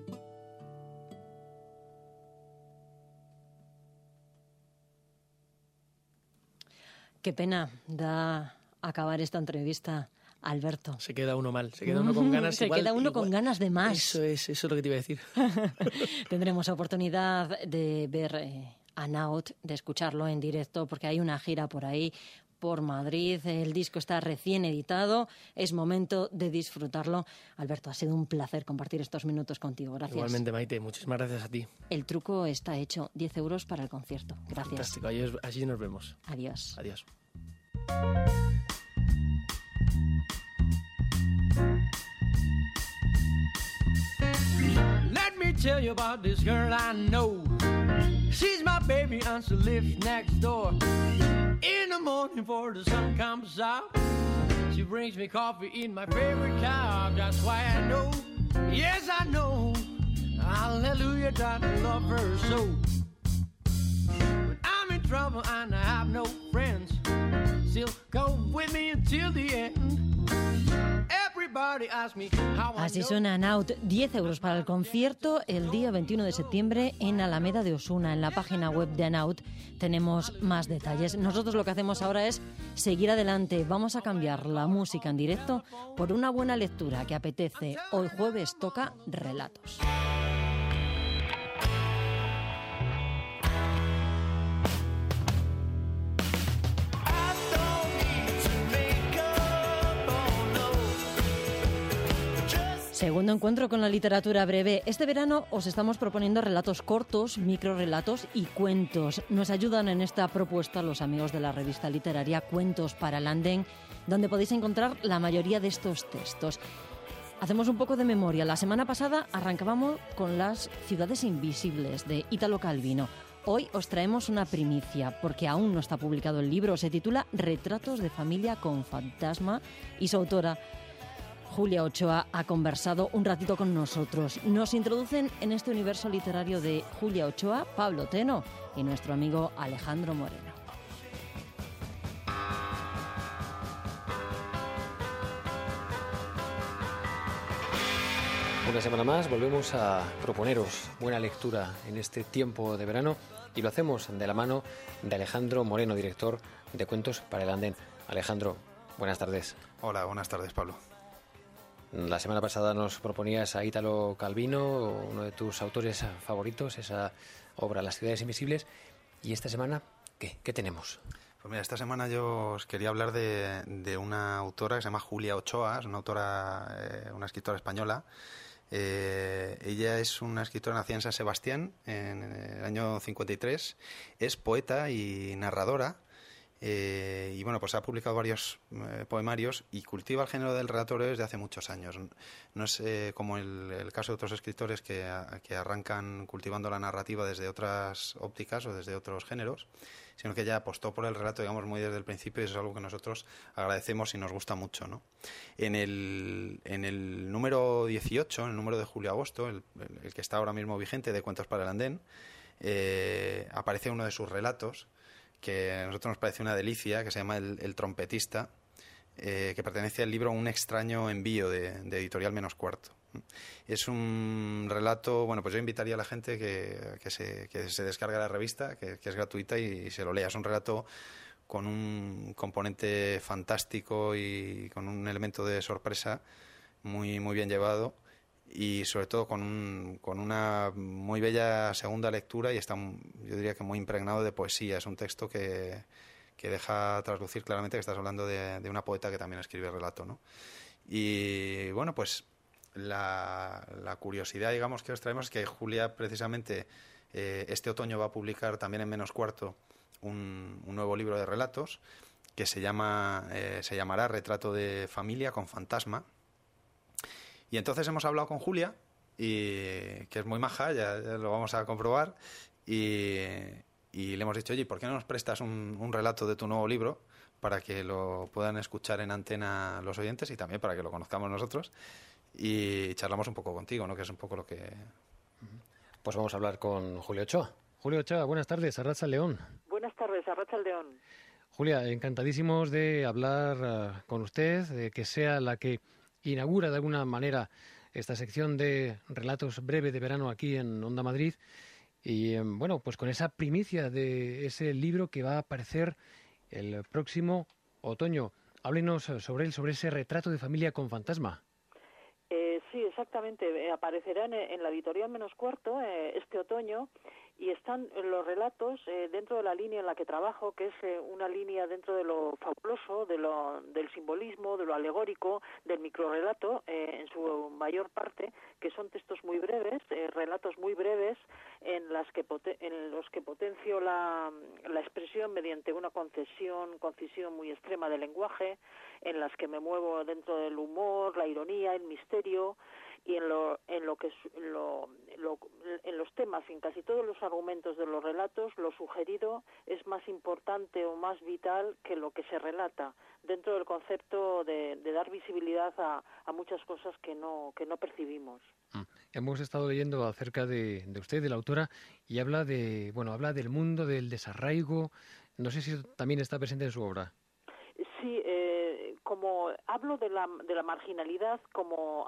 Speaker 12: Qué pena da acabar esta entrevista, Alberto.
Speaker 22: Se queda uno mal, se queda uno con ganas.
Speaker 12: Se queda uno con ganas de más.
Speaker 22: Eso es lo que te iba a decir.
Speaker 12: Tendremos oportunidad de ver a Naut, de escucharlo en directo, porque hay una gira por ahí, por Madrid. El disco está recién editado. Es momento de disfrutarlo. Alberto, ha sido un placer compartir estos minutos contigo. Gracias.
Speaker 22: Igualmente, Maite. Muchísimas gracias a ti.
Speaker 12: El truco está hecho. 10 euros para el concierto. Gracias.
Speaker 22: Fantástico. Allí nos vemos.
Speaker 12: Adiós.
Speaker 22: Adiós.
Speaker 11: Let me tell you about this girl I know. She's my baby and she lives next door. In the morning before the sun comes out, she brings me coffee in my favorite cup. That's why I know, yes I know, hallelujah, that I love her so. When I'm in trouble and I have no friends, she'll go with me until the end.
Speaker 12: Así suena Naut. 10 euros para el concierto el día 21 de septiembre en Alameda de Osuna. En la página web de Naut tenemos más detalles. Nosotros lo que hacemos ahora es seguir adelante. Vamos a cambiar la música en directo por una buena lectura que apetece. Hoy jueves toca Relatos. Segundo encuentro con la literatura breve. Este verano os estamos proponiendo relatos cortos, microrelatos y cuentos. Nos ayudan en esta propuesta los amigos de la revista literaria Cuentos para el Andén, donde podéis encontrar la mayoría de estos textos. Hacemos un poco de memoria. La semana pasada arrancábamos con Las ciudades invisibles de Ítalo Calvino. Hoy os traemos una primicia, porque aún no está publicado el libro. Se titula Retratos de familia con fantasma y su autora, Julia Ochoa, ha conversado un ratito con nosotros. Nos introducen en este universo literario de Julia Ochoa, Pablo Teno y nuestro amigo Alejandro Moreno.
Speaker 2: Una semana más volvemos a proponeros buena lectura en este tiempo de verano y lo hacemos de la mano de Alejandro Moreno, director de Cuentos para el Andén. Alejandro, buenas tardes.
Speaker 3: Hola, buenas tardes, Pablo.
Speaker 2: La semana pasada nos proponías a Ítalo Calvino, uno de tus autores favoritos, esa obra Las ciudades invisibles. ¿Y esta semana qué tenemos?
Speaker 3: Pues mira, esta semana yo os quería hablar de una autora que se llama Julia Ochoa, es una autora, una escritora española. Ella es una escritora nacida en San Sebastián en el año 53, es poeta y narradora Y bueno, pues ha publicado varios poemarios y cultiva el género del relato breve desde hace muchos años. No es como el caso de otros escritores que arrancan cultivando la narrativa desde otras ópticas o desde otros géneros, sino que ella apostó por el relato, digamos, muy desde el principio, y eso es algo que nosotros agradecemos y nos gusta mucho, ¿no? En el número 18, en el número de julio-agosto, el que está ahora mismo vigente, de Cuentos para el Andén, aparece uno de sus relatos que a nosotros nos parece una delicia, que se llama El trompetista, que pertenece al libro Un extraño envío, de Editorial Menos Cuarto. Es un relato, bueno, pues yo invitaría a la gente que se descargue la revista, que es gratuita, y se lo lea. Es un relato con un componente fantástico y con un elemento de sorpresa muy, muy bien llevado, y sobre todo con una muy bella segunda lectura, y está, yo diría que muy impregnado de poesía. Es un texto que deja traslucir claramente que estás hablando de una poeta que también escribe relato, ¿no? Y bueno, pues la curiosidad, digamos, que os traemos es que Julia, precisamente, este otoño va a publicar también en Menos Cuarto un nuevo libro de relatos que se llamará Retrato de familia con fantasma. Y entonces hemos hablado con Julia, que es muy maja, ya lo vamos a comprobar, y le hemos dicho, oye, ¿por qué no nos prestas un relato de tu nuevo libro para que lo puedan escuchar en antena los oyentes y también para que lo conozcamos nosotros? Y charlamos un poco contigo, ¿no? Que es un poco lo que...
Speaker 2: Pues vamos a hablar con Julia Ochoa. Julia Ochoa, buenas tardes, Arratsaldeon.
Speaker 4: Buenas tardes, Arratsaldeon.
Speaker 2: Julia, encantadísimos de hablar con usted, de que sea la que inaugura de alguna manera esta sección de relatos breve de verano aquí en Onda Madrid. Y bueno, pues con esa primicia de ese libro que va a aparecer el próximo otoño. Háblenos sobre él, sobre ese retrato de familia con fantasma.
Speaker 4: Sí, exactamente. Aparecerá en la Editorial Menos Cuarto este otoño, y están los relatos dentro de la línea en la que trabajo, que es una línea dentro de lo fabuloso, del simbolismo, de lo alegórico, del microrrelato, en su mayor parte, que son textos muy breves, relatos muy breves, en los que potencio la expresión mediante una concisión muy extrema del lenguaje, en las que me muevo dentro del humor, la ironía, el misterio, y en los temas, en casi todos los argumentos de los relatos, lo sugerido es más importante o más vital que lo que se relata, dentro del concepto de dar visibilidad a muchas cosas que no percibimos.
Speaker 2: Hemos estado leyendo acerca de usted, de la autora, y habla del mundo del desarraigo. No sé si eso también está presente en su obra.
Speaker 4: Sí, como hablo de la marginalidad como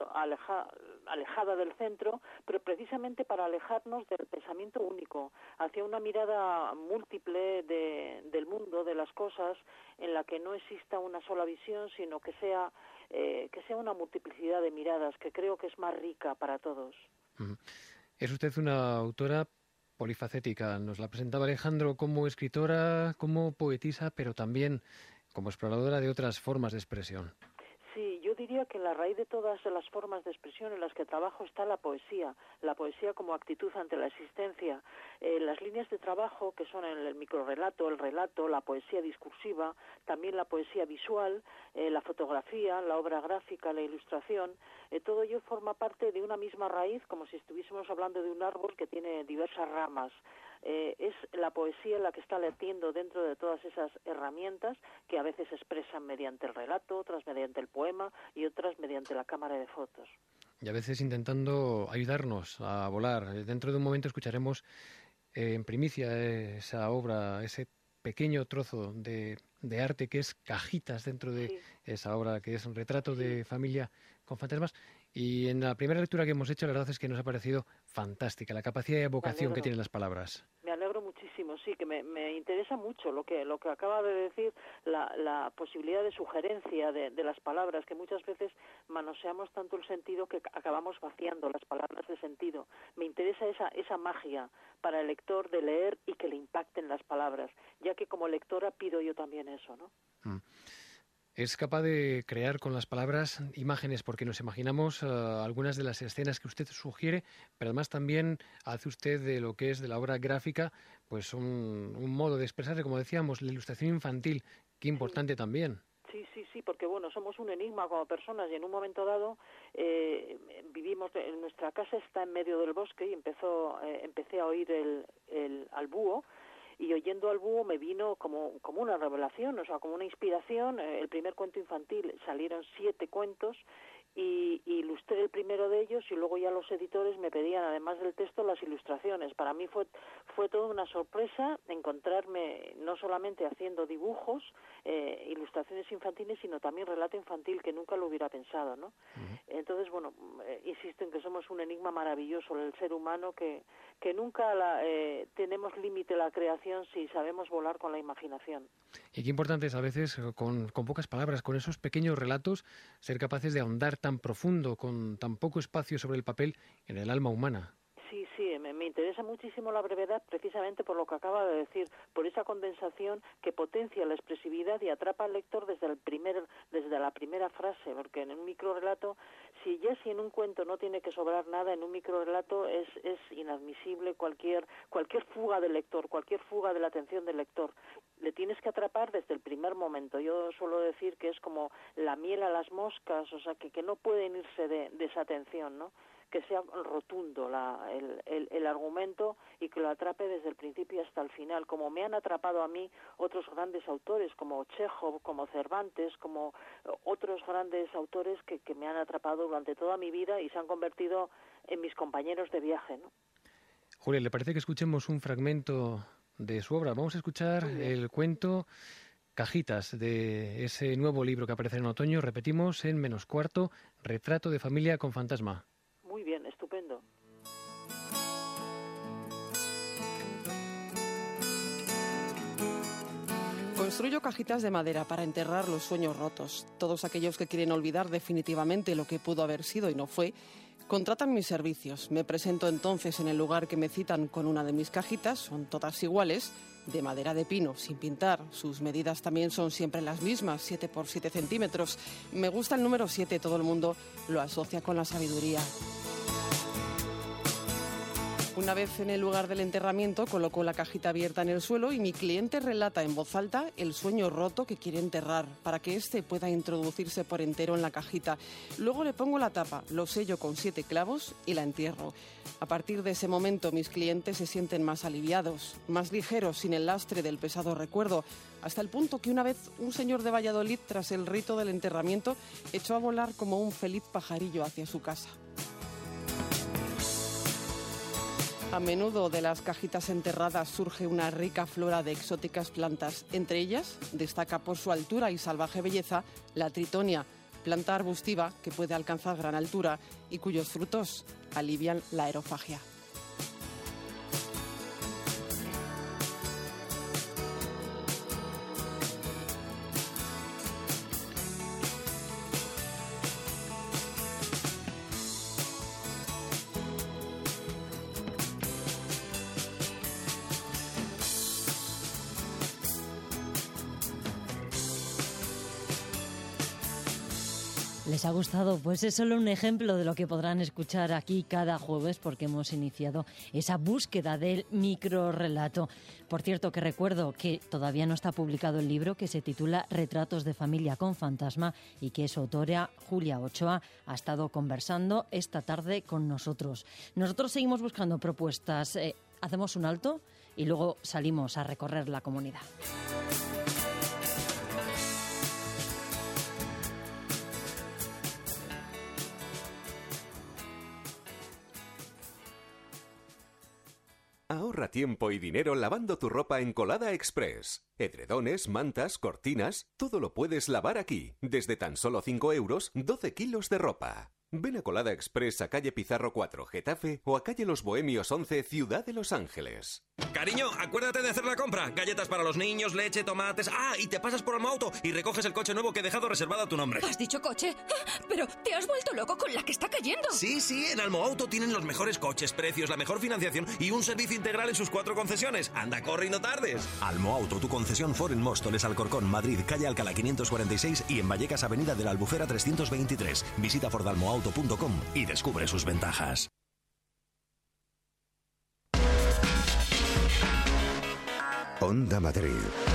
Speaker 4: alejada del centro, pero precisamente para alejarnos del pensamiento único, hacia una mirada múltiple del mundo, de las cosas, en la que no exista una sola visión, sino que sea una multiplicidad de miradas, que creo que es más rica para todos.
Speaker 2: Es usted una autora polifacética. Nos la presentaba Alejandro como escritora, como poetisa, pero también como exploradora de otras formas de expresión.
Speaker 4: Sí, yo diría que en la raíz de todas las formas de expresión en las que trabajo está la poesía como actitud ante la existencia. Las líneas de trabajo, que son el microrrelato, el relato, la poesía discursiva, también la poesía visual, la fotografía, la obra gráfica, la ilustración, todo ello forma parte de una misma raíz, como si estuviésemos hablando de un árbol que tiene diversas ramas. Es la poesía la que está latiendo dentro de todas esas herramientas que a veces se expresan mediante el relato, otras mediante el poema y otras mediante la cámara de fotos.
Speaker 2: Y a veces intentando ayudarnos a volar. Dentro de un momento escucharemos en primicia esa obra, ese pequeño trozo de arte que es Cajitas dentro de esa obra, que es un retrato de familia con fantasmas. Y en la primera lectura que hemos hecho, la verdad es que nos ha parecido fantástica la capacidad de evocación que tienen las palabras.
Speaker 4: Me alegro muchísimo, sí, que me interesa mucho lo que acaba de decir, la posibilidad de sugerencia de las palabras, que muchas veces manoseamos tanto el sentido que acabamos vaciando las palabras de sentido. Me interesa esa magia para el lector de leer y que le impacten las palabras, ya que como lectora pido yo también eso, ¿no?
Speaker 13: Es capaz de crear con las palabras imágenes, porque nos imaginamos algunas de las escenas que usted sugiere, pero además también hace usted de lo que es de la obra gráfica pues un modo de expresarse, como decíamos, la ilustración infantil, qué importante también.
Speaker 4: Sí, porque bueno, somos un enigma como personas y en un momento dado vivimos, nuestra casa está en medio del bosque y empecé a oír al búho. Y oyendo al búho me vino como una revelación, o sea, como una inspiración. El primer cuento infantil, salieron 7 cuentos y ilustré el primero de ellos y luego ya los editores me pedían, además del texto, las ilustraciones. Para mí fue toda una sorpresa encontrarme no solamente haciendo dibujos, ilustraciones infantiles, sino también relato infantil, que nunca lo hubiera pensado, ¿no? Entonces, bueno, insisto en que somos un enigma maravilloso, el ser humano, que nunca tenemos límite a la creación si sabemos volar con la imaginación.
Speaker 13: Y qué importante es a veces, con pocas palabras, con esos pequeños relatos, ser capaces de ahondar tan profundo, con tan poco espacio sobre el papel, en el alma humana.
Speaker 4: Sí, me interesa muchísimo la brevedad, precisamente por lo que acaba de decir, por esa condensación que potencia la expresividad y atrapa al lector desde la primera frase, porque en un microrelato, si en un cuento no tiene que sobrar nada, en un microrelato es inadmisible cualquier fuga del lector, cualquier fuga de la atención del lector. Le tienes que atrapar desde el primer momento. Yo suelo decir que es como la miel a las moscas, o sea, que no pueden irse de esa atención, ¿no? Que sea rotundo el argumento y que lo atrape desde el principio hasta el final, como me han atrapado a mí otros grandes autores como Chekhov, como Cervantes, como otros grandes autores que me han atrapado durante toda mi vida y se han convertido en mis compañeros de viaje, ¿no?
Speaker 13: Julia, ¿le parece que escuchemos un fragmento de su obra? Vamos a escuchar el cuento Cajitas, de ese nuevo libro que aparece en otoño, repetimos, en -4, Retrato de familia con fantasma.
Speaker 4: Muy bien, estupendo.
Speaker 6: Construyo cajitas de madera para enterrar los sueños rotos. Todos aquellos que quieren olvidar definitivamente lo que pudo haber sido y no fue, contratan mis servicios. Me presento entonces en el lugar que me citan con una de mis cajitas, son todas iguales, de madera de pino, sin pintar. Sus medidas también son siempre las mismas, 7 por 7 centímetros. Me gusta el número 7, todo el mundo lo asocia con la sabiduría. Una vez en el lugar del enterramiento, coloco la cajita abierta en el suelo y mi cliente relata en voz alta el sueño roto que quiere enterrar, para que éste pueda introducirse por entero en la cajita. Luego le pongo la tapa, lo sello con 7 clavos y la entierro. A partir de ese momento mis clientes se sienten más aliviados, más ligeros, sin el lastre del pesado recuerdo, hasta el punto que una vez un señor de Valladolid, tras el rito del enterramiento, echó a volar como un feliz pajarillo hacia su casa. A menudo de las cajitas enterradas surge una rica flora de exóticas plantas. Entre ellas destaca por su altura y salvaje belleza la tritonia, planta arbustiva que puede alcanzar gran altura y cuyos frutos alivian la aerofagia.
Speaker 12: ¿Les ha gustado? Pues es solo un ejemplo de lo que podrán escuchar aquí cada jueves, porque hemos iniciado esa búsqueda del microrrelato. Por cierto, que recuerdo que todavía no está publicado el libro, que se titula Retratos de familia con fantasma y que su autora, Julia Ochoa, ha estado conversando esta tarde con nosotros. Nosotros seguimos buscando propuestas. Hacemos un alto y luego salimos a recorrer la comunidad.
Speaker 7: Ahorra tiempo y dinero lavando tu ropa en Colada Express. Edredones, mantas, cortinas, todo lo puedes lavar aquí. Desde tan solo 5 euros, 12 kilos de ropa. Ven a Colada Express a calle Pizarro 4, Getafe, o a calle Los Bohemios 11, Ciudad de Los Ángeles.
Speaker 19: Cariño, acuérdate de hacer la compra. Galletas para los niños, leche, tomates... Ah, y te pasas por Almoauto y recoges el coche nuevo que he dejado reservado a tu nombre.
Speaker 20: ¿Has dicho coche? Pero te has vuelto loco con la que está cayendo.
Speaker 19: Sí, en Almoauto tienen los mejores coches, precios, la mejor financiación y un servicio integral en sus 4 concesiones. Anda, corre y no tardes.
Speaker 21: Almoauto, tu concesión Ford en Móstoles, Alcorcón, Madrid, calle Alcalá 546 y en Vallecas, avenida de la Albufera 323. Visita fordalmoauto.com y descubre sus ventajas.
Speaker 10: Onda Madrid.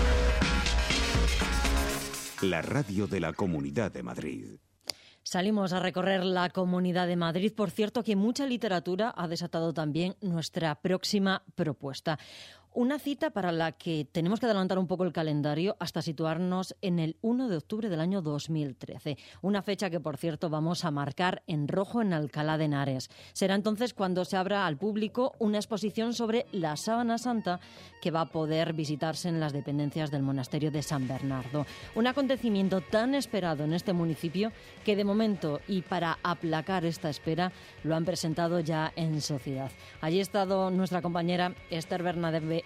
Speaker 10: La radio de la Comunidad de Madrid.
Speaker 12: Salimos a recorrer la Comunidad de Madrid. Por cierto, que mucha literatura ha desatado también nuestra próxima propuesta. Una cita para la que tenemos que adelantar un poco el calendario hasta situarnos en el 1 de octubre del año 2013. Una fecha que, por cierto, vamos a marcar en rojo en Alcalá de Henares. Será entonces cuando se abra al público una exposición sobre la Sábana Santa que va a poder visitarse en las dependencias del monasterio de San Bernardo. Un acontecimiento tan esperado en este municipio que de momento, y para aplacar esta espera, lo han presentado ya en sociedad. Allí ha estado nuestra compañera Esther Bernabé.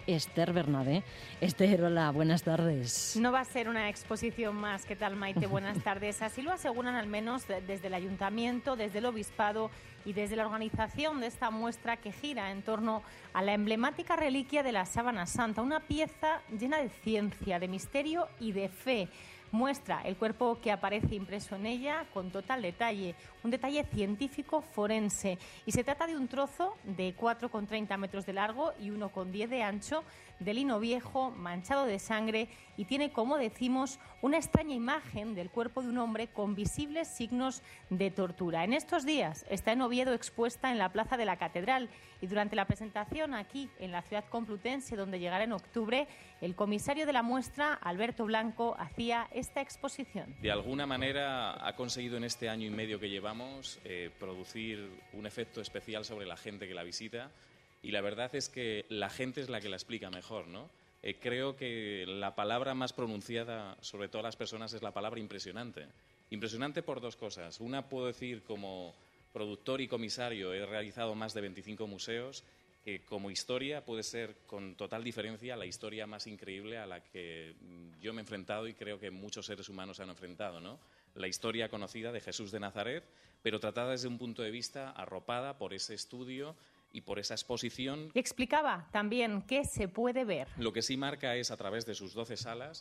Speaker 12: Esther, hola, buenas tardes.
Speaker 5: No va a ser una exposición más. ¿Qué tal, Maite? Buenas tardes. Así lo aseguran al menos desde el Ayuntamiento, desde el Obispado y desde la organización de esta muestra que gira en torno a la emblemática reliquia de la Sábana Santa, una pieza llena de ciencia, de misterio y de fe. Muestra el cuerpo que aparece impreso en ella con total detalle, un detalle científico forense. Y se trata de un trozo de 4,30 metros de largo y 1,10 de ancho, de lino viejo, manchado de sangre, y tiene, como decimos, una extraña imagen del cuerpo de un hombre con visibles signos de tortura. En estos días está en Oviedo expuesta en la Plaza de la Catedral, y durante la presentación aquí en la ciudad complutense, donde llegará en octubre, el comisario de la muestra, Alberto Blanco, hacía esta exposición.
Speaker 9: De alguna manera ha conseguido en este año y medio que llevamos producir un efecto especial sobre la gente que la visita, y la verdad es que la gente es la que la explica mejor, ¿no? Creo que la palabra más pronunciada sobre todas las personas es la palabra impresionante. Impresionante por 2 cosas. Una, puedo decir, como productor y comisario he realizado más de 25 museos, que como historia puede ser con total diferencia la historia más increíble a la que yo me he enfrentado y creo que muchos seres humanos se han enfrentado, ¿no? La historia conocida de Jesús de Nazaret, pero tratada desde un punto de vista arropada por ese estudio y por esa exposición.
Speaker 5: Explicaba también qué se puede ver.
Speaker 9: Lo que sí marca es, a través de sus 12 salas,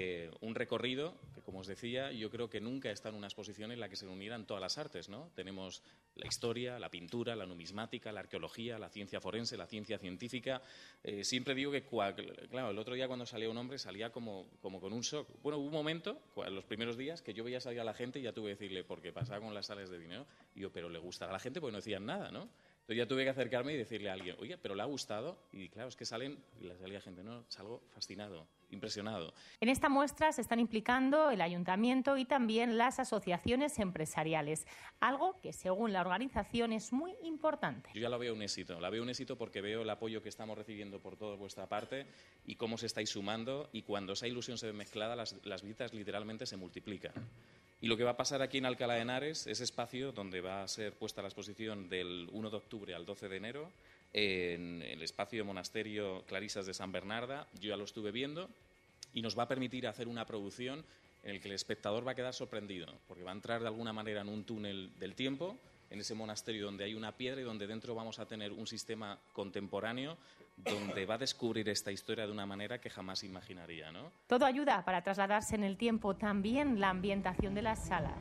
Speaker 9: un recorrido que, como os decía, yo creo que nunca está en una exposición en la que se unieran todas las artes, ¿no? Tenemos la historia, la pintura, la numismática, la arqueología, la ciencia forense, la ciencia científica. Siempre digo que, claro, el otro día cuando salía un hombre salía como con un shock. Bueno, hubo un momento, en los primeros días, que yo veía salir a la gente y ya tuve que decirle, porque pasaba con las salas de dinero, y yo, pero le gustará a la gente porque no decían nada, ¿no? Entonces ya tuve que acercarme y decirle a alguien, oye, ¿pero le ha gustado? Y claro, es que salen, y la salía gente, no, salgo fascinado, impresionado.
Speaker 5: En esta muestra se están implicando el Ayuntamiento y también las asociaciones empresariales, algo que según la organización es muy importante.
Speaker 9: Yo ya lo veo un éxito porque veo el apoyo que estamos recibiendo por toda vuestra parte y cómo os estáis sumando, y cuando esa ilusión se ve mezclada, las visitas literalmente se multiplican. Y lo que va a pasar aquí en Alcalá de Henares, ese espacio donde va a ser puesta la exposición del 1 de octubre al 12 de enero, en el espacio de Monasterio Clarisas de San Bernarda, yo ya lo estuve viendo, y nos va a permitir hacer una producción en el que el espectador va a quedar sorprendido, porque va a entrar de alguna manera en un túnel del tiempo, en ese monasterio donde hay una piedra y donde dentro vamos a tener un sistema contemporáneo donde va a descubrir esta historia de una manera que jamás imaginaría, ¿no?
Speaker 5: Todo ayuda para trasladarse en el tiempo, también la ambientación de las salas.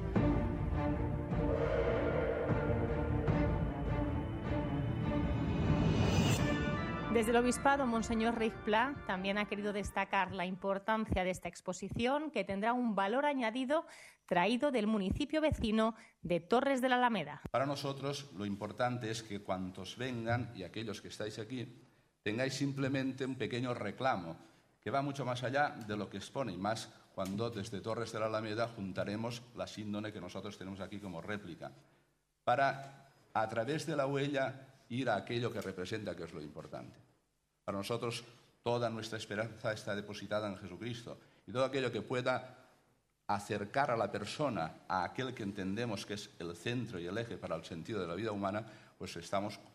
Speaker 5: Desde el Obispado, Monseñor Rick Pla también ha querido destacar la importancia de esta exposición, que tendrá un valor añadido traído del municipio vecino de Torres de la Alameda.
Speaker 23: Para nosotros lo importante es que cuantos vengan y aquellos que estáis aquí tengáis simplemente un pequeño reclamo que va mucho más allá de lo que expone, y más cuando desde Torres de la Alameda juntaremos la síndone que nosotros tenemos aquí como réplica, para a través de la huella ir a aquello que representa, que es lo importante. Para nosotros toda nuestra esperanza está depositada en Jesucristo, y todo aquello que pueda acercar a la persona a aquel que entendemos que es el centro y el eje para el sentido de la vida humana, pues estamos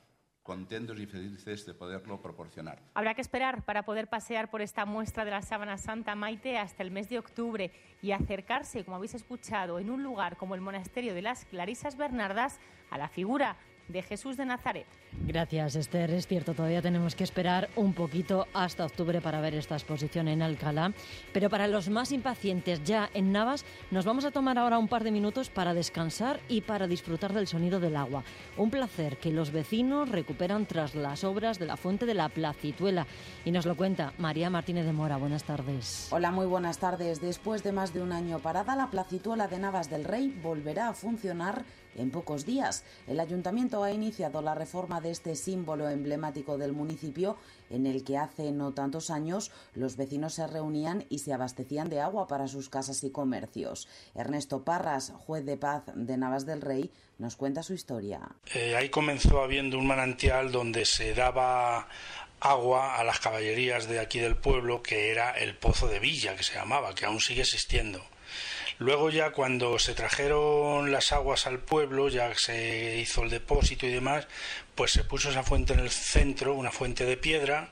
Speaker 23: contentos y felices de poderlo proporcionar.
Speaker 5: Habrá que esperar para poder pasear por esta muestra de la Sábana Santa, Maite, hasta el mes de octubre y acercarse, como habéis escuchado, en un lugar como el Monasterio de las Clarisas Bernardas a la figura de Jesús de Nazaret.
Speaker 12: Gracias, Esther. Es cierto, todavía tenemos que esperar un poquito hasta octubre para ver esta exposición en Alcalá. Pero para los más impacientes ya en Navas, nos vamos a tomar ahora un par de minutos para descansar y para disfrutar del sonido del agua. Un placer que los vecinos recuperan tras las obras de la Fuente de la Placituela. Y nos lo cuenta María Martínez de Mora. Buenas tardes.
Speaker 1: Hola, muy buenas tardes. Después de más de un año parada, la Placituela de Navas del Rey volverá a funcionar en pocos días. El Ayuntamiento ha iniciado la reforma de este símbolo emblemático del municipio, en el que hace no tantos años los vecinos se reunían y se abastecían de agua para sus casas y comercios. Ernesto Parras, juez de paz de Navas del Rey, nos cuenta su historia.
Speaker 8: Ahí comenzó habiendo un manantial donde se daba agua a las caballerías de aquí del pueblo, que era el Pozo de Villa, que se llamaba, que aún sigue existiendo. Luego ya cuando se trajeron las aguas al pueblo, ya se hizo el depósito y demás, pues se puso esa fuente en el centro, una fuente de piedra,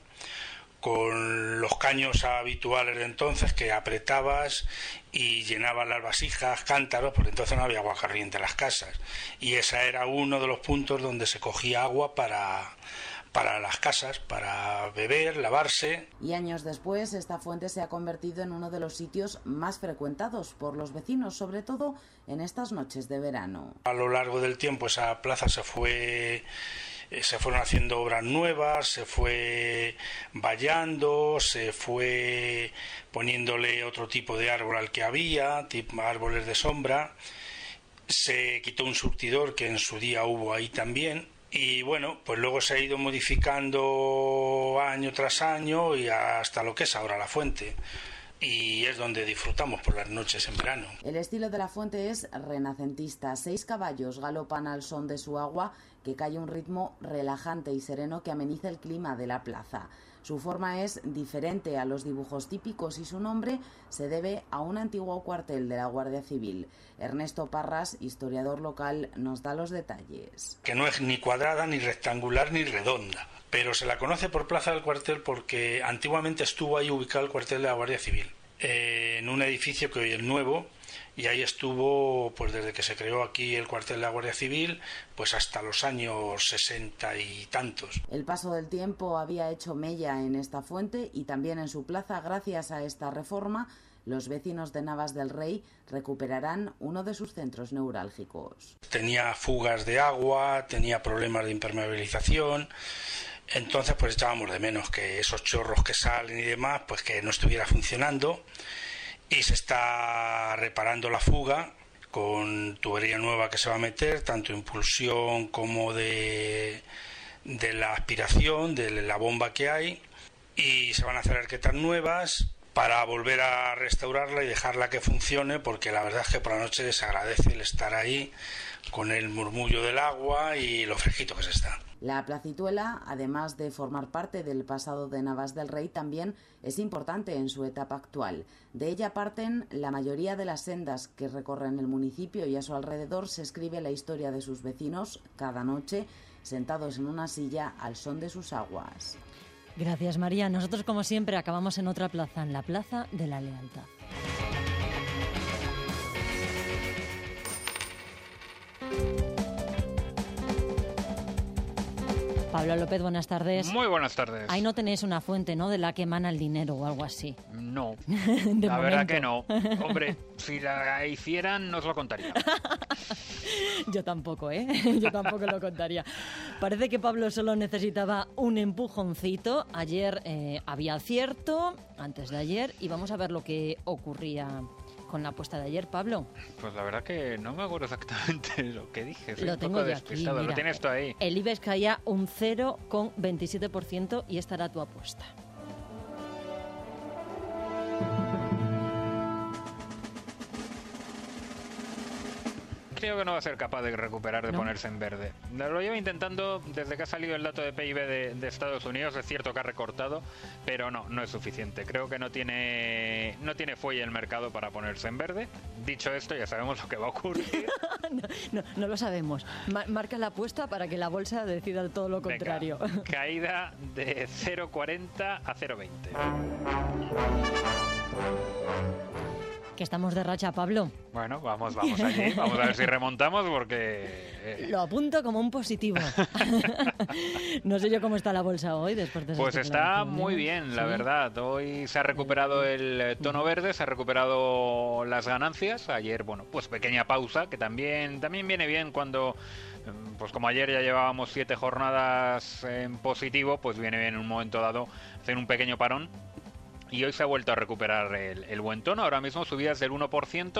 Speaker 8: con los caños habituales de entonces que apretabas y llenaban las vasijas, cántaros, porque entonces no había agua corriente en las casas. Y ese era uno de los puntos donde se cogía agua para las casas, para beber, lavarse.
Speaker 1: Y años después, esta fuente se ha convertido en uno de los sitios más frecuentados por los vecinos, sobre todo en estas noches de verano.
Speaker 8: A lo largo del tiempo esa plaza se fueron haciendo obras nuevas, se fue vallando, se fue poniéndole otro tipo de árbol al que había, tipo árboles de sombra. Se quitó un surtidor que en su día hubo ahí también. Y bueno, pues luego se ha ido modificando año tras año y hasta lo que es ahora la fuente. Y es donde disfrutamos por las noches en verano.
Speaker 1: El estilo de la fuente es renacentista. 6 caballos galopan al son de su agua, que cae un ritmo relajante y sereno que ameniza el clima de la plaza. Su forma es diferente a los dibujos típicos y su nombre se debe a un antiguo cuartel de la Guardia Civil. Ernesto Parras, historiador local, nos da los detalles.
Speaker 8: Que no es ni cuadrada, ni rectangular, ni redonda, pero se la conoce por Plaza del Cuartel porque antiguamente estuvo ahí ubicado el cuartel de la Guardia Civil, en un edificio que hoy es nuevo. Y ahí estuvo, pues desde que se creó aquí el cuartel de la Guardia Civil, pues hasta los años 60 y tantos.
Speaker 1: El paso del tiempo había hecho mella en esta fuente y también en su plaza. Gracias a esta reforma, los vecinos de Navas del Rey recuperarán uno de sus centros neurálgicos.
Speaker 8: Tenía fugas de agua, tenía problemas de impermeabilización. Entonces pues echábamos de menos que esos chorros que salen y demás, pues que no estuviera funcionando. Y se está reparando la fuga con tubería nueva que se va a meter, tanto impulsión como de la aspiración, de la bomba que hay, y se van a hacer arquetas nuevas para volver a restaurarla y dejarla que funcione, porque la verdad es que por la noche se agradece el estar ahí con el murmullo del agua y lo fresquito que se está.
Speaker 1: La Placituela, además de formar parte del pasado de Navas del Rey, también es importante en su etapa actual. De ella parten la mayoría de las sendas que recorren el municipio y a su alrededor se escribe la historia de sus vecinos cada noche, sentados en una silla al son de sus aguas.
Speaker 12: Gracias, María. Nosotros, como siempre, acabamos en otra plaza, en la Plaza de la Lealtad. Pablo López, buenas tardes.
Speaker 14: Muy buenas tardes.
Speaker 12: Ahí no tenéis una fuente, ¿no?, de la que emana el dinero o algo así.
Speaker 14: No,
Speaker 12: la
Speaker 14: verdad que no. Hombre, si la hicieran, no os lo contaría.
Speaker 12: Yo tampoco, ¿eh? Yo tampoco lo contaría. Parece que Pablo solo necesitaba un empujoncito. Ayer había acierto, antes de ayer, y vamos a ver lo que ocurría con la apuesta de ayer, Pablo.
Speaker 14: Pues la verdad que no me acuerdo exactamente lo que dije. Soy
Speaker 12: lo
Speaker 14: un
Speaker 12: tengo
Speaker 14: poco
Speaker 12: yo aquí, mira,
Speaker 14: lo tienes tú ahí.
Speaker 12: El IBEX caía un 0,27% y esta era tu apuesta.
Speaker 14: Creo que no va a ser capaz de recuperar, de ponerse en verde. Lo lleva intentando desde que ha salido el dato de PIB de Estados Unidos. Es cierto que ha recortado, pero no es suficiente. Creo que no tiene fuelle el mercado para ponerse en verde. Dicho esto, ya sabemos lo que va a ocurrir.
Speaker 12: no lo sabemos. Marca la apuesta para que la bolsa decida todo lo contrario.
Speaker 14: Venga, caída de 0,40 a 0,20.
Speaker 12: Que estamos de racha, Pablo.
Speaker 14: Bueno, vamos allí. Vamos a ver si remontamos porque...
Speaker 12: Lo apunto como un positivo. No sé yo cómo está la bolsa hoy después de...
Speaker 14: Pues está muy bien, la verdad. Hoy se ha recuperado el tono verde, se ha recuperado las ganancias. Ayer, bueno, pues pequeña pausa, que también viene bien cuando... Pues como ayer ya llevábamos 7 jornadas en positivo, pues viene bien en un momento dado hacer un pequeño parón. Y hoy se ha vuelto a recuperar el buen tono. Ahora mismo subidas del 1%,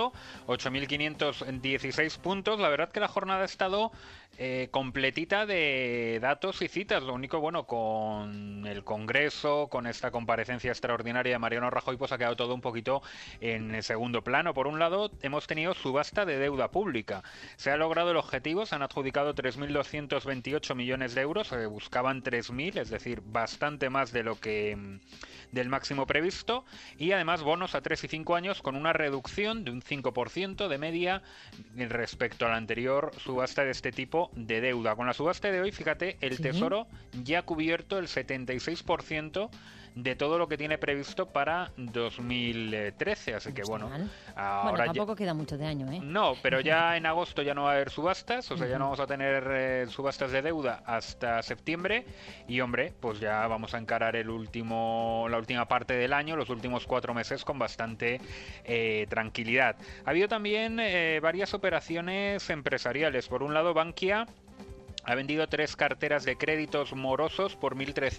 Speaker 14: 8.516 puntos. La verdad que la jornada ha estado completita de datos y citas. Lo único, bueno, con el Congreso, con esta comparecencia extraordinaria de Mariano Rajoy, pues ha quedado todo un poquito en segundo plano. Por un lado, hemos tenido subasta de deuda pública. Se ha logrado el objetivo, se han adjudicado 3.228 millones de euros. Se buscaban 3.000, es decir, bastante más de lo que... del máximo previsto, y además bonos a 3 y 5 años con una reducción de un 5% de media respecto a la anterior subasta de este tipo de deuda. Con la subasta de hoy, fíjate, el Tesoro ya ha cubierto el 76% de todo lo que tiene previsto para 2013, así que bueno, ahora
Speaker 12: tampoco queda mucho de año, ¿eh?
Speaker 14: No, pero ya en agosto ya no va a haber subastas, o sea, ya no vamos a tener subastas de deuda hasta septiembre, y hombre, pues ya vamos a encarar la última parte del año, los últimos 4 meses con bastante tranquilidad. Ha habido también varias operaciones empresariales. Por un lado, Bankia ha vendido 3 carteras de créditos morosos por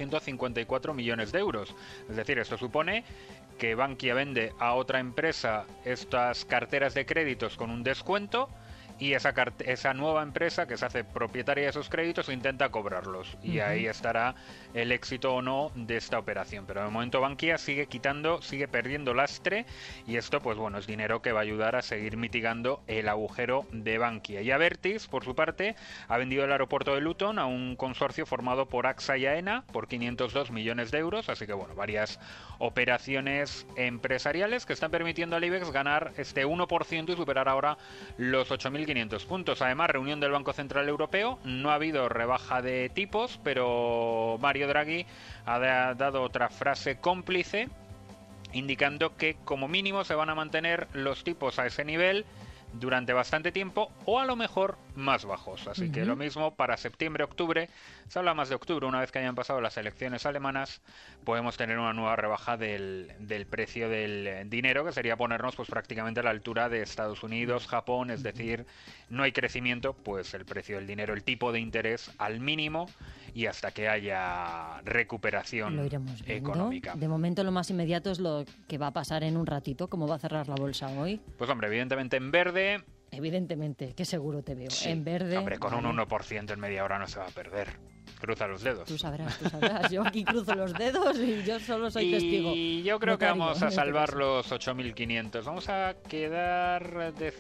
Speaker 14: 1.354 millones de euros. Es decir, esto supone que Bankia vende a otra empresa estas carteras de créditos con un descuento, y esa nueva empresa que se hace propietaria de esos créditos intenta cobrarlos. Y ahí estará el éxito o no de esta operación. Pero de momento Bankia sigue perdiendo lastre, y esto, pues bueno, es dinero que va a ayudar a seguir mitigando el agujero de Bankia. Y Abertis, por su parte, ha vendido el aeropuerto de Luton a un consorcio formado por AXA y AENA por 502 millones de euros. Así que bueno, varias operaciones empresariales que están permitiendo al IBEX ganar este 1% y superar ahora los 8.500 puntos. Además, reunión del Banco Central Europeo, no ha habido rebaja de tipos, pero Mario Draghi ha dado otra frase cómplice indicando que como mínimo se van a mantener los tipos a ese nivel durante bastante tiempo, o a lo mejor más bajos. Así que lo mismo para septiembre, octubre. Se habla más de octubre, una vez que hayan pasado las elecciones alemanas, podemos tener una nueva rebaja del precio del dinero, que sería ponernos pues prácticamente a la altura de Estados Unidos, Japón. Es decir, no hay crecimiento, pues el precio del dinero, el tipo de interés al mínimo, y hasta que haya recuperación económica.
Speaker 12: De momento lo más inmediato es lo que va a pasar en un ratito. ¿Cómo va a cerrar la bolsa hoy?
Speaker 14: Pues hombre, evidentemente en verde.
Speaker 12: Evidentemente, que seguro te veo.
Speaker 14: Sí.
Speaker 12: En verde.
Speaker 14: Hombre, con un 1% en media hora no se va a perder. Cruza los dedos.
Speaker 12: Tú sabrás. Yo aquí cruzo los dedos y yo solo soy testigo.
Speaker 14: Y yo creo que vamos a salvar los 8.500. Vamos a quedar de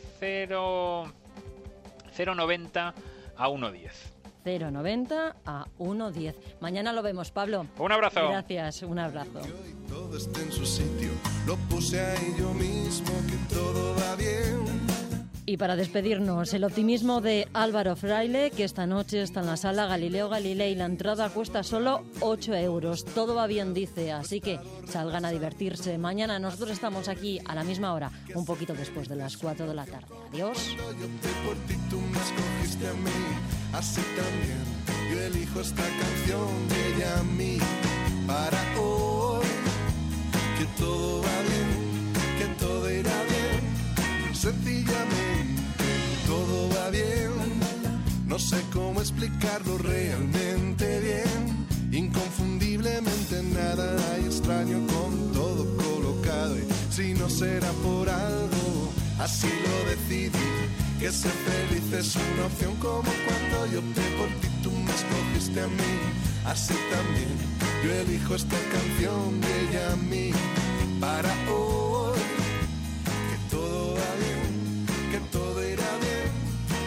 Speaker 14: 0,90 a 1,10.
Speaker 12: 0,90 a 1,10. Mañana lo vemos, Pablo.
Speaker 14: Un abrazo.
Speaker 12: Gracias, un abrazo.
Speaker 11: Todo está en su sitio, lo puse ahí yo mismo, que todo va bien.
Speaker 12: Y para despedirnos, el optimismo de Álvaro Fraile, que esta noche está en la sala Galileo Galilei. La entrada cuesta solo 8 euros. Todo va bien, dice, así que salgan a divertirse. Mañana nosotros estamos aquí a la misma hora, un poquito después de las 4 de la tarde. Adiós.
Speaker 11: Yo por ti, tú me escogiste a mí, así también yo elijo esta canción de ella a mí, para hoy, que todo va bien, que todo irá bien, sencillamente todo va bien, no sé cómo explicarlo realmente bien, inconfundiblemente nada hay extraño con todo colocado, y si no será por algo, así lo decidí, que ser feliz es una opción, como cuando yo opté por ti, tú me escogiste a mí, así también yo elijo esta canción de ella a mí, para hoy, que todo va bien, que todo irá bien,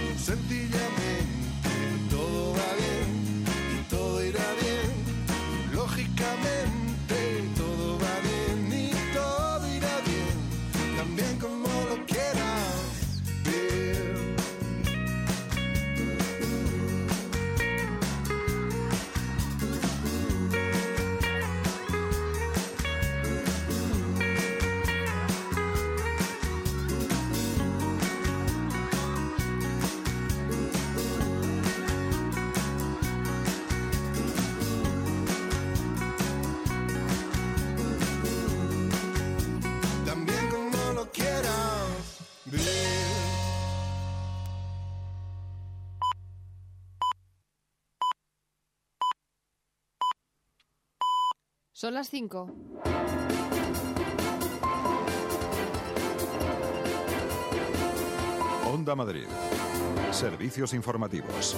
Speaker 16: Son las 5.
Speaker 17: Onda Madrid. Servicios informativos.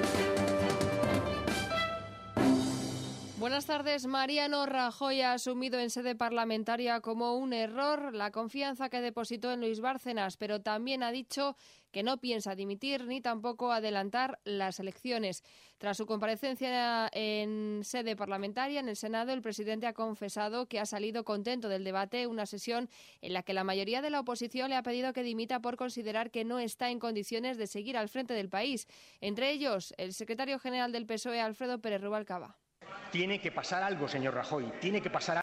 Speaker 16: Buenas tardes. Mariano Rajoy ha asumido en sede parlamentaria como un error la confianza que depositó en Luis Bárcenas, pero también ha dicho que no piensa dimitir ni tampoco adelantar las elecciones. Tras su comparecencia en sede parlamentaria en el Senado, el presidente ha confesado que ha salido contento del debate, una sesión en la que la mayoría de la oposición le ha pedido que dimita por considerar que no está en condiciones de seguir al frente del país. Entre ellos, el secretario general del PSOE, Alfredo Pérez Rubalcaba.
Speaker 18: Tiene que pasar algo, señor Rajoy, tiene que pasar